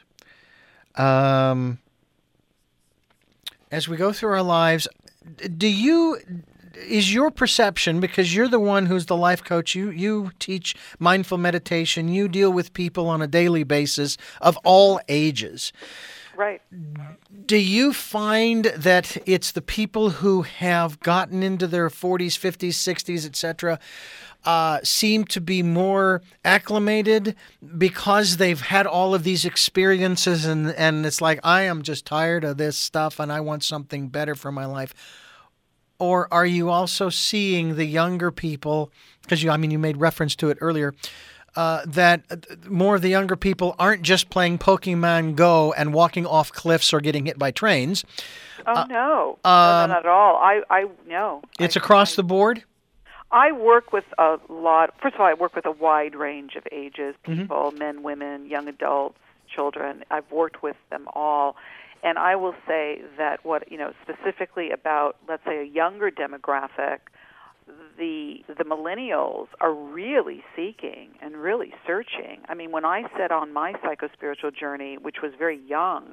is your perception, because you're the one who's the life coach, you teach mindful meditation, you deal with people on a daily basis of all ages. Right. Do you find that it's the people who have gotten into their 40s, 50s, 60s, etc., seem to be more acclimated because they've had all of these experiences and it's like, I am just tired of this stuff and I want something better for my life? Or are you also seeing the younger people, because you made reference to it earlier, that more of the younger people aren't just playing Pokemon Go and walking off cliffs or getting hit by trains? Oh, no. No, not at all. No. It's across the board? I work with a lot. First of all, I work with a wide range of ages, people, men, women, young adults, children. I've worked with them all. And I will say that specifically about, let's say, a younger demographic, the millennials are really seeking and really searching. I mean, when I set on my psychospiritual journey, which was very young,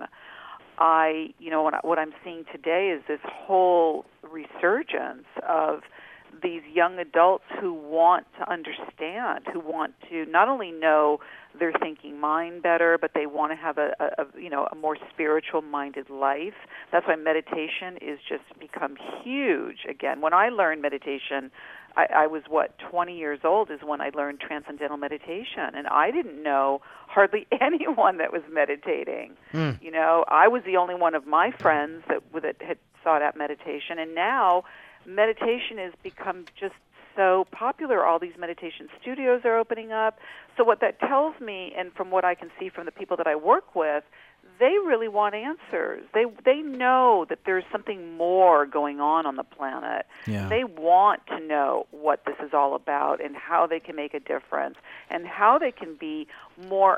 what I'm seeing today is this whole resurgence of these young adults who want to understand, who want to not only know their thinking mind better, but they want to have a more spiritual-minded life. That's why meditation is just become huge again. When I learned meditation, I was, 20 years old is when I learned transcendental meditation, and I didn't know hardly anyone that was meditating. I was the only one of my friends that had sought out meditation, and now meditation has become just so popular. All these meditation studios are opening up. So what that tells me, and from what I can see from the people that I work with, they really want answers. They know that there's something more going on the planet. Yeah. They want to know what this is all about and how they can make a difference and how they can be more,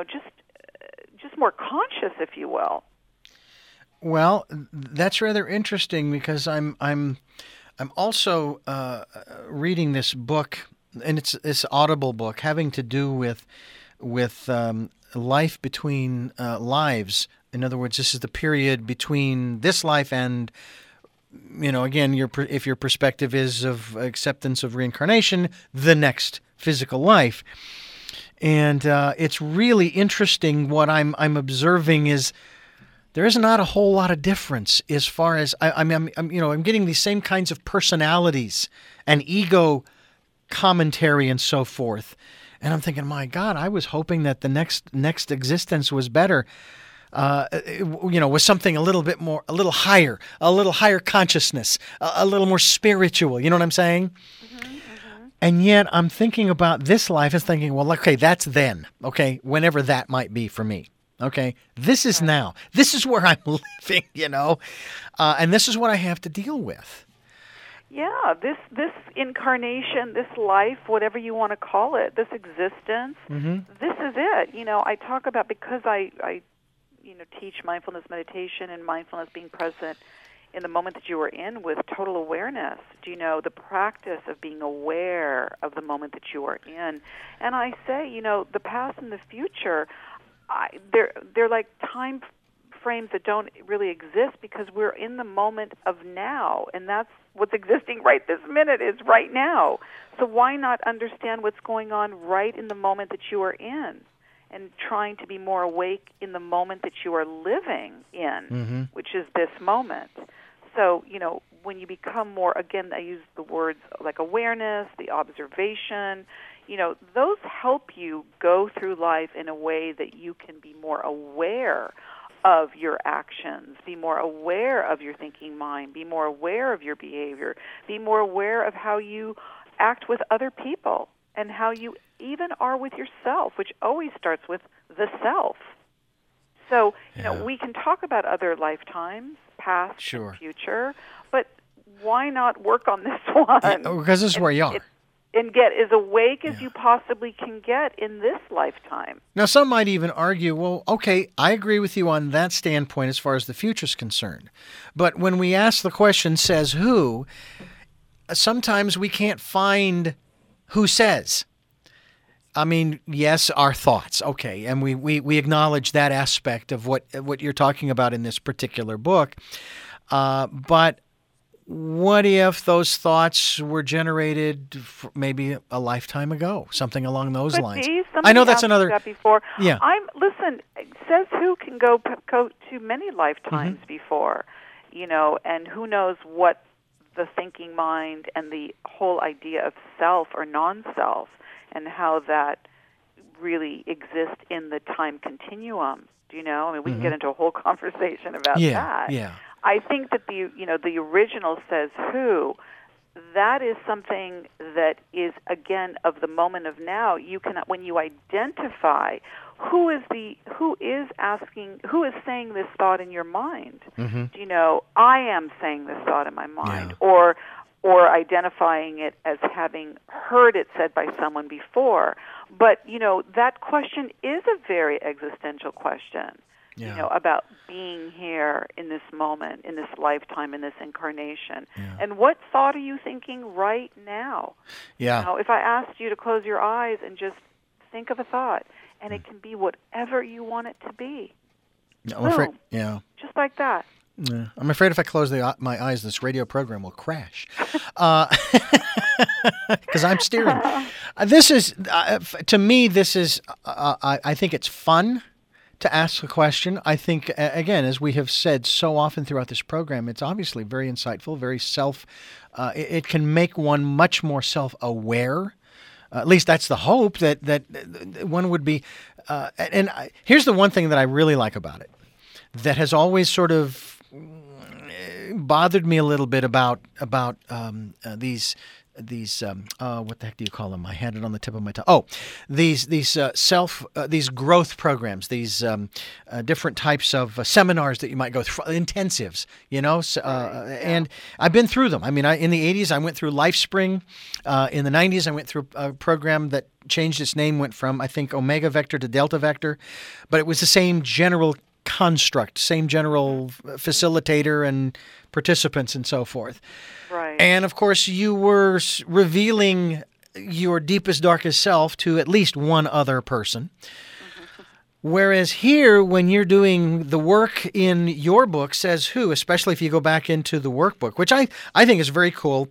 just more conscious, if you will. Well, that's rather interesting because I'm also reading this book, and it's this Audible book having to do with life between lives. In other words, this is the period between this life and, again, if your perspective is of acceptance of reincarnation, the next physical life. And it's really interesting. What I'm observing is there is not a whole lot of difference as far as I'm getting these same kinds of personalities and ego commentary and so forth. And I'm thinking, my God, I was hoping that the next existence was better. Was something a little bit more, a little higher consciousness, a little more spiritual. You know what I'm saying? And yet I'm thinking about this life and thinking, well, okay, that's then. Okay, whenever that might be for me. Okay, this is now. This is where I'm living, and this is what I have to deal with. Yeah, this incarnation, this life, whatever you want to call it, this existence, this is it. I talk about, because I teach mindfulness meditation and mindfulness being present in the moment that you are in with total awareness. The practice of being aware of the moment that you are in. And I say, the past and the future, they're like time frames that don't really exist, because we're in the moment of now, and that's what's existing right this minute, is right now. So why not understand what's going on right in the moment that you are in, and trying to be more awake in the moment that you are living in, which is this moment. So, when you become more, again, I use the words like awareness, the observation, those help you go through life in a way that you can be more aware of your actions, be more aware of your thinking mind, be more aware of your behavior, be more aware of how you act with other people, and how you even are with yourself, which always starts with the self. So, we can talk about other lifetimes, past and future, but why not work on this one? Because this is where you are. And get as awake as you possibly can get in this lifetime. Now, some might even argue, well, okay, I agree with you on that standpoint as far as the future is concerned. But when we ask the question, says who, sometimes we can't find who says. I mean, yes, our thoughts, okay, and we acknowledge that aspect of what you're talking about in this particular book. But what if those thoughts were generated maybe a lifetime ago, something along those lines? I know that's another. That before. Yeah. Listen. Says who can go to many lifetimes before, and who knows what the thinking mind and the whole idea of self or non-self, and how that really exists in the time continuum. We can get into a whole conversation about that. Yeah. I think that the original says who, that is something that is, again, of the moment of now. You can, when you identify who is saying this thought in your mind. I am saying this thought in my mind, or identifying it as having heard it said by someone before. But that question is a very existential question. About being here in this moment, in this lifetime, in this incarnation. And what thought are you thinking right now? If I asked you to close your eyes and just think of a thought, and it can be whatever you want it to be. I'm afraid, just like that. Yeah. I'm afraid if I close my eyes, this radio program will crash. Because I'm steering. This is, to me, I think it's fun to ask a question. I think, again, as we have said so often throughout this program, it's obviously very insightful, very it can make one much more self-aware. At least that's the hope, that one would be. Here's the one thing that I really like about it, that has always sort of bothered me a little bit about these what the heck do you call them? I had it on the tip of my tongue. These growth programs, these different types of seminars that you might go through, intensives, and I've been through them. I mean, in the 80s, I went through LifeSpring. In the 90s, I went through a program that changed its name, went from, I think, Omega Vector to Delta Vector, but it was the same general construct, same general facilitator and participants and so forth. Right. And of course, you were revealing your deepest, darkest self to at least one other person. Whereas here, when you're doing the work in your book, says who, especially if you go back into the workbook, which I think is very cool.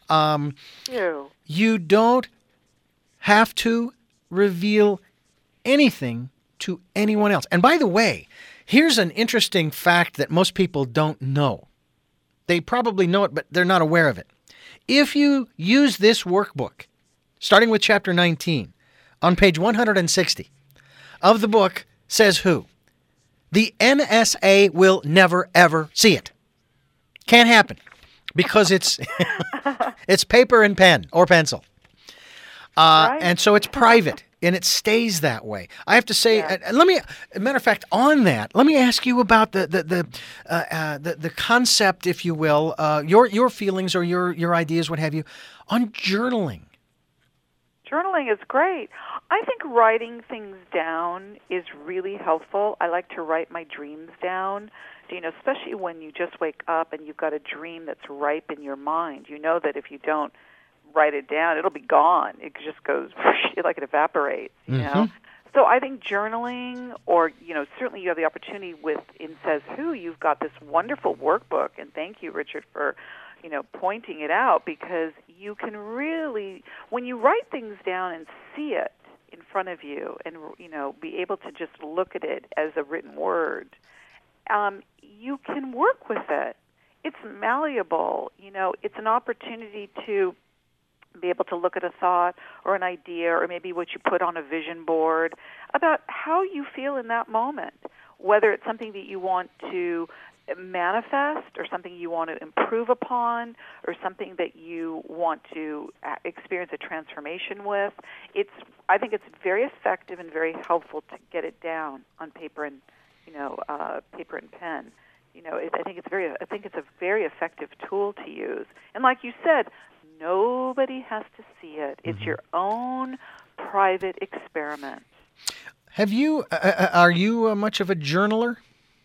You don't have to reveal anything to anyone else. And by the way, here's an interesting fact that most people don't know. They probably know it, but they're not aware of it. If you use this workbook, starting with Chapter 19, on page 160 of the book says who? The NSA will never, ever see it. Can't happen because it's it's paper and pen or pencil. Right. And so it's private, and it stays that way. I have to say, let me. As a matter of fact, on that, let me ask you about the concept, if you will, your feelings or your ideas, what have you, on journaling. Journaling is great. I think writing things down is really helpful. I like to write my dreams down. You know, especially when you just wake up and you've got a dream that's ripe in your mind. You know that if you don't write it down, it'll be gone. It just goes like it evaporates, you know. So I think journaling, or, you know, certainly you have the opportunity with In Says Who, you've got this wonderful workbook, and thank you, Richard, for, you know, pointing it out, because you can really, when you write things down and see it in front of you and, you know, be able to just look at it as a written word, you can work with it. It's malleable, you know, it's an opportunity to be able to look at a thought or an idea or maybe what you put on a vision board about how you feel in that moment, whether it's something that you want to manifest or something you want to improve upon or something that you want to experience a transformation with. I think it's very effective and very helpful to get it down on paper and, you know, paper and pen. You know, I think it's a very effective tool to use. And like you said, nobody has to see it. It's your own private experiment. Have you? Are you much of a journaler?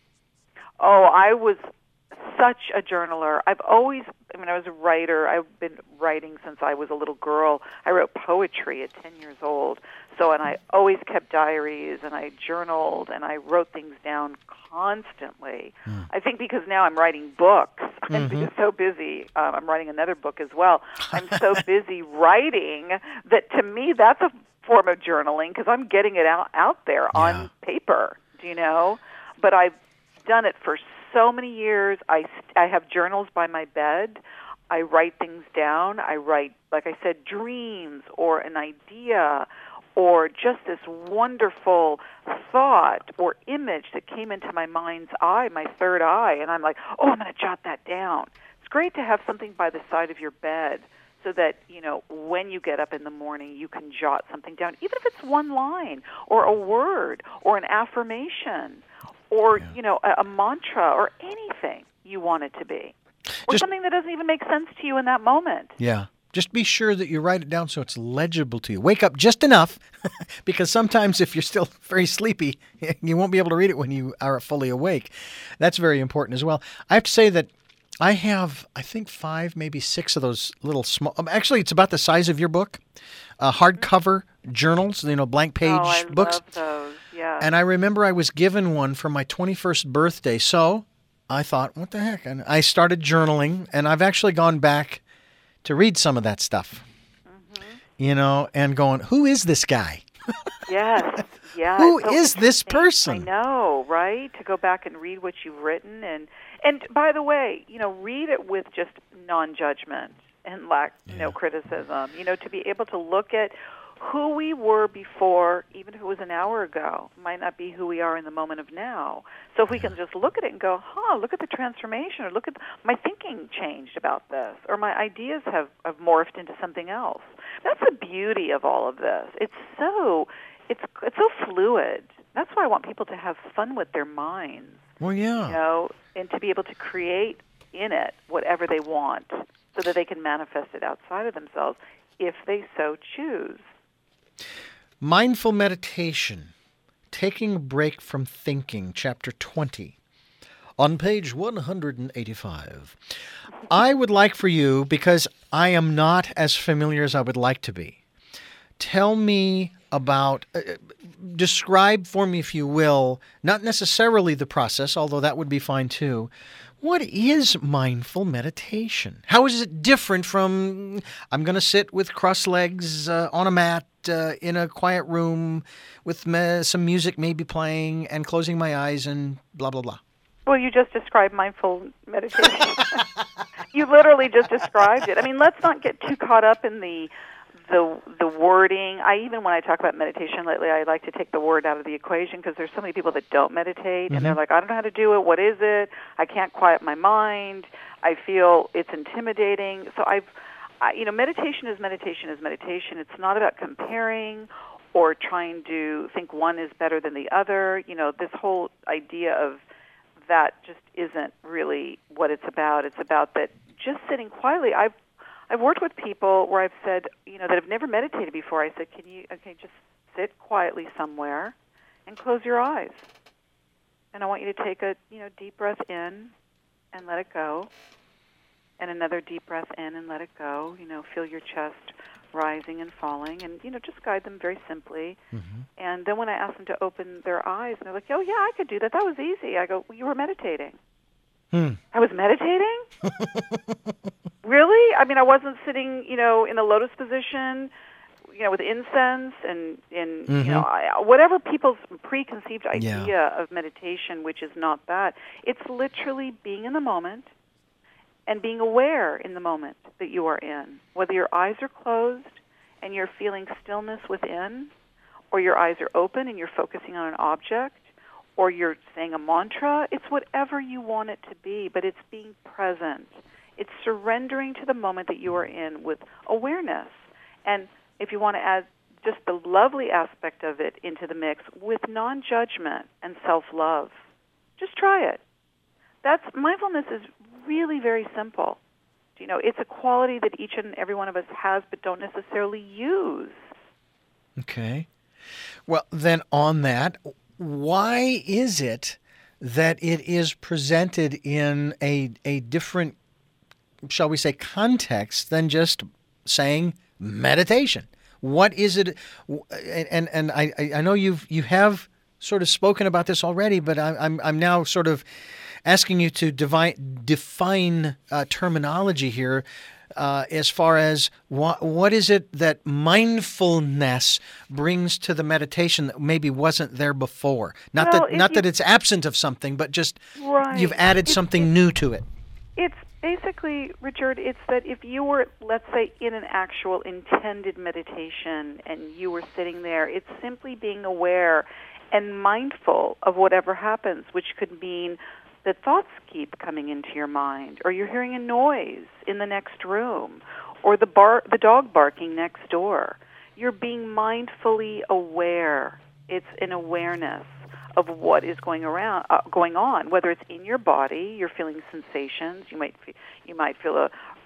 Oh, I was such a journaler. I was a writer. I've been writing since I was a little girl. I wrote poetry at 10 years old. And I always kept diaries, and I journaled, and I wrote things down constantly. I think because now I'm writing books, I'm so busy. I'm writing another book as well. I'm so busy writing that to me that's a form of journaling because I'm getting it out there on paper, you know? But I've done it for so many years. I have journals by my bed. I write things down. I write, like I said, dreams or an idea or just this wonderful thought or image that came into my mind's eye, my third eye, and I'm like, oh, I'm going to jot that down. It's great to have something by the side of your bed so that, you know, when you get up in the morning, you can jot something down, even if it's one line or a word or an affirmation or, you know, a mantra or anything you want it to be. Or something that doesn't even make sense to you in that moment. Yeah. Just be sure that you write it down so it's legible to you. Wake up just enough, because sometimes if you're still very sleepy, you won't be able to read it when you are fully awake. That's very important as well. I have to say that I have, I think, 5, maybe 6 of those little small, actually it's about the size of your book, hardcover journals, you know, blank page books. I love those, yeah. And I remember I was given one for my 21st birthday, so I thought, what the heck? And I started journaling, and I've actually gone back to read some of that stuff, you know, and going, who is this guy? Yes, yeah. Who is this person? I know, right? To go back and read what you've written. And by the way, you know, read it with just non-judgment and no criticism. You know, to be able to look at who we were before, even if it was an hour ago, might not be who we are in the moment of now. So if we can just look at it and go, look at the transformation, or look at my thinking changed about this, or my ideas have morphed into something else. That's the beauty of all of this. It's so fluid. That's why I want people to have fun with their minds. Well, yeah. You know, and to be able to create in it whatever they want so that they can manifest it outside of themselves if they so choose. Mindful meditation, taking a break from thinking, chapter 20, on page 185. I would like for you, because I am not as familiar as I would like to be, tell me about, describe for me, if you will, not necessarily the process, although that would be fine too. What is mindful meditation? How is it different from, I'm going to sit with crossed legs on a mat in a quiet room with some music maybe playing and closing my eyes and blah, blah, blah? Well, you just described mindful meditation. You literally just described it. I mean, let's not get too caught up in the the wording. Even when I talk about meditation lately, I like to take the word out of the equation because there's so many people that don't meditate, and they're like, I don't know how to do it. What is it? I can't quiet my mind. I feel it's intimidating. So meditation is meditation is meditation. It's not about comparing or trying to think one is better than the other. This whole idea of that just isn't really what it's about. It's about that just sitting quietly. I've worked with people where I've said, that have never meditated before. I said, just sit quietly somewhere and close your eyes. And I want you to take a, deep breath in and let it go. And another deep breath in and let it go. Feel your chest rising and falling. And, just guide them very simply. Mm-hmm. And then when I ask them to open their eyes, and they're like, oh, yeah, I could do that. That was easy. I go, well, you were meditating. I was meditating? Really? I wasn't sitting, in the lotus position, with incense and whatever people's preconceived idea of meditation, which is not that. It's literally being in the moment and being aware in the moment that you are in. Whether your eyes are closed and you're feeling stillness within, or your eyes are open and you're focusing on an object, or you're saying a mantra, it's whatever you want it to be, but it's being present. It's surrendering to the moment that you are in with awareness. And if you want to add just the lovely aspect of it into the mix with non-judgment and self-love, just try it. Mindfulness is really very simple. It's a quality that each and every one of us has but don't necessarily use. Okay. Well, then on that, why is it that it is presented in a different, shall we say, context than just saying meditation? What is it? And I know you have sort of spoken about this already, but I'm now sort of asking you to define terminology here. As far as what is it that mindfulness brings to the meditation that maybe wasn't there before? Not that it's absent of something, but just you've added something new to it. It's basically, Richard, it's that if you were, let's say, in an actual intended meditation and you were sitting there, it's simply being aware and mindful of whatever happens, which could mean that thoughts keep coming into your mind, or you're hearing a noise in the next room, or the dog barking next door. You're being mindfully aware. It's an awareness of what is going on, whether it's in your body, you're feeling sensations. You might feel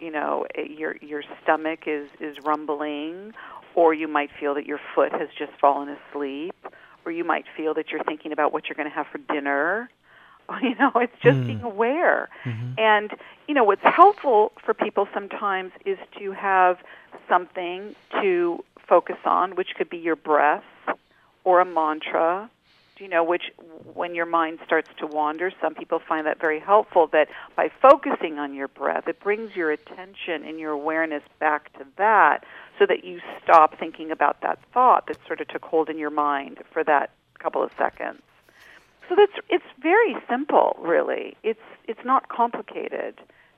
your stomach is rumbling, or you might feel that your foot has just fallen asleep, or you might feel that you're thinking about what you're going to have for dinner. It's just being aware. Mm-hmm. And, what's helpful for people sometimes is to have something to focus on, which could be your breath or a mantra, which when your mind starts to wander, some people find that very helpful, that by focusing on your breath, it brings your attention and your awareness back to that so that you stop thinking about that thought that sort of took hold in your mind for that couple of seconds. So it's very simple, really. It's not complicated.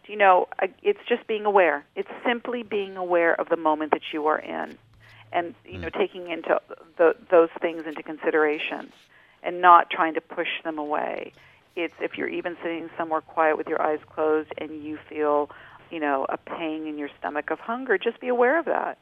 It's just being aware. It's simply being aware of the moment that you are in, and taking into those things into consideration, and not trying to push them away. It's if you're even sitting somewhere quiet with your eyes closed and you feel, a pang in your stomach of hunger, just be aware of that.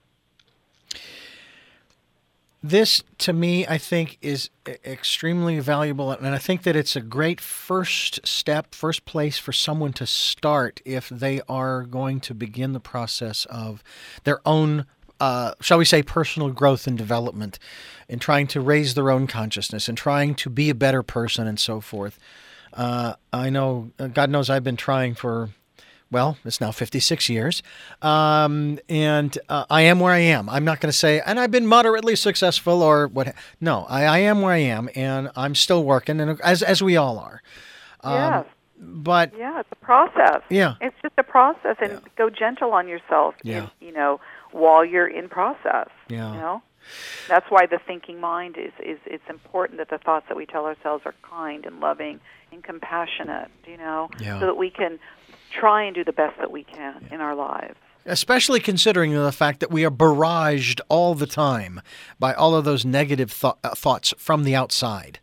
This, to me, I think is extremely valuable, and I think that it's a great first place for someone to start if they are going to begin the process of their own, shall we say, personal growth and development, in trying to raise their own consciousness and trying to be a better person and so forth. I know, God knows I've been trying for, it's now 56 years, and I am where I am. I'm not going to say, and I've been moderately successful or what. No, I am where I am, and I'm still working, and as we all are. Yes. But it's a process. Yeah, it's just a process, and go gentle on yourself. Yeah. While you're in process. Yeah. That's why the thinking mind is it's important that the thoughts that we tell ourselves are kind and loving and compassionate. So that we can try and do the best that we can in our lives. Especially considering the fact that we are barraged all the time by all of those negative thoughts from the outside.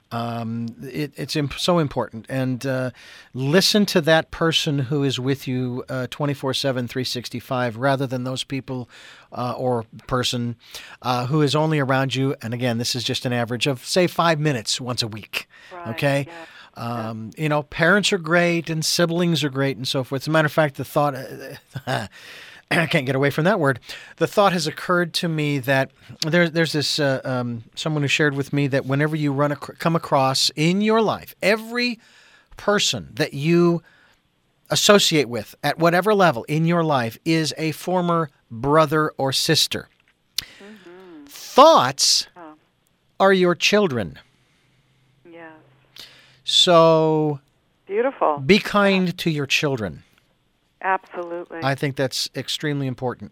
It's so important. And listen to that person who is with you 24/7, 365, rather than those people or person who is only around you. And again, this is just an average of, say, 5 minutes once a week. Right, Okay? yeah. Parents are great and siblings are great and so forth. As a matter of fact, the thought... I can't get away from that word. The thought has occurred to me that there's this someone who shared with me that whenever you come across in your life, every person that you associate with at whatever level in your life is a former brother or sister. Mm-hmm. Thoughts are your children. Yes. So Beautiful. be kind to your children. Absolutely. I think that's extremely important.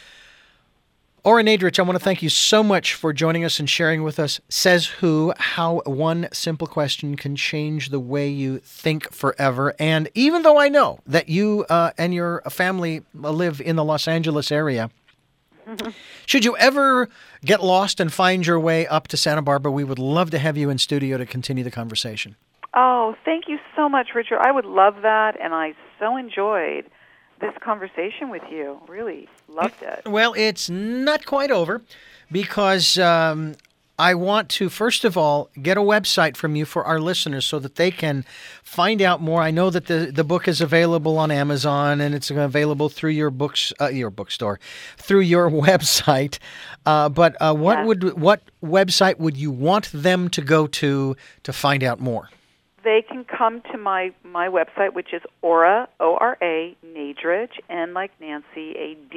Ora Nadrich, I want to thank you so much for joining us and sharing with us Says Who, how one simple question can change the way you think forever. And even though I know that you and your family live in the Los Angeles area, should you ever get lost and find your way up to Santa Barbara, we would love to have you in studio to continue the conversation. Oh, thank you so much, Richard. I would love that, and I so enjoyed this conversation with you. Really loved it. Well, it's not quite over because I want to, first of all, get a website from you for our listeners so that they can find out more. I know that the book is available on Amazon and it's available through your bookstore, through your website. But what website would you want them to go to find out more? They can come to my website, which is Ora, O-R-A, Nadrich, N like Nancy,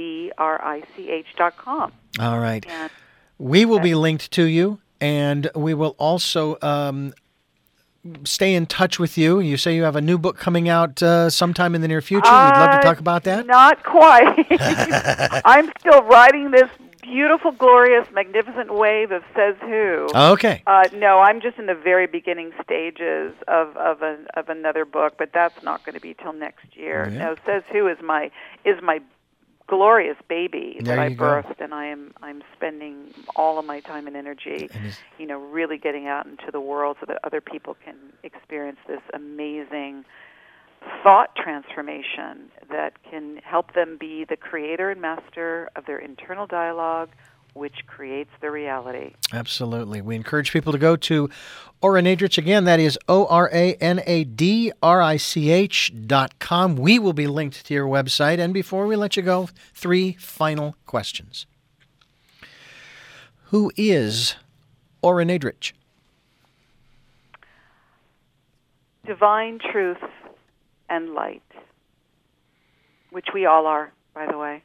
ADRICH.com. All right. And we will be linked to you, and we will also stay in touch with you. You say you have a new book coming out sometime in the near future. We'd love to talk about that. Not quite. I'm still writing this beautiful, glorious, magnificent wave of Says Who. Okay. No, I'm just in the very beginning stages of another book, but that's not going to be till next year. Yeah. No, Says Who is my glorious baby that I birthed, and I'm spending all of my time and energy, really getting out into the world so that other people can experience this amazing thought transformation that can help them be the creator and master of their internal dialogue, which creates the reality. Absolutely. We encourage people to go to Ora Nadrich. Again, that is ORANADRICH.com. We will be linked to your website. And before we let you go, 3 final questions. Who is Ora Nadrich? Divine truth and light, which we all are, by the way.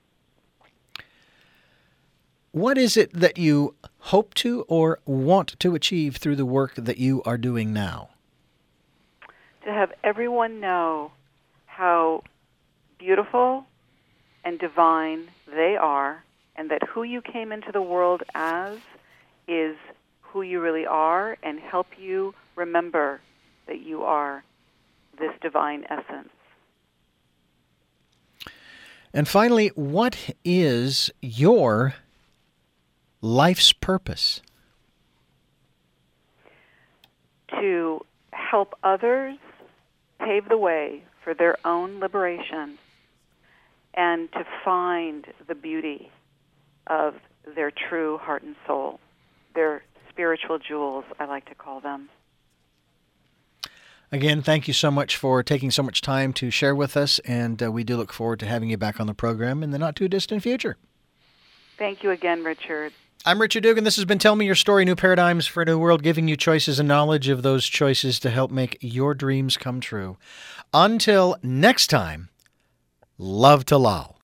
What is it that you hope to or want to achieve through the work that you are doing now? To have everyone know how beautiful and divine they are, and that who you came into the world as is who you really are, and help you remember that you are this divine essence. And finally, what is your life's purpose? To help others pave the way for their own liberation and to find the beauty of their true heart and soul, their spiritual jewels, I like to call them. Again, thank you so much for taking so much time to share with us, and we do look forward to having you back on the program in the not-too-distant future. Thank you again, Richard. I'm Richard Dugan. This has been Tell Me Your Story, New Paradigms for a New World, giving you choices and knowledge of those choices to help make your dreams come true. Until next time, love to Lal.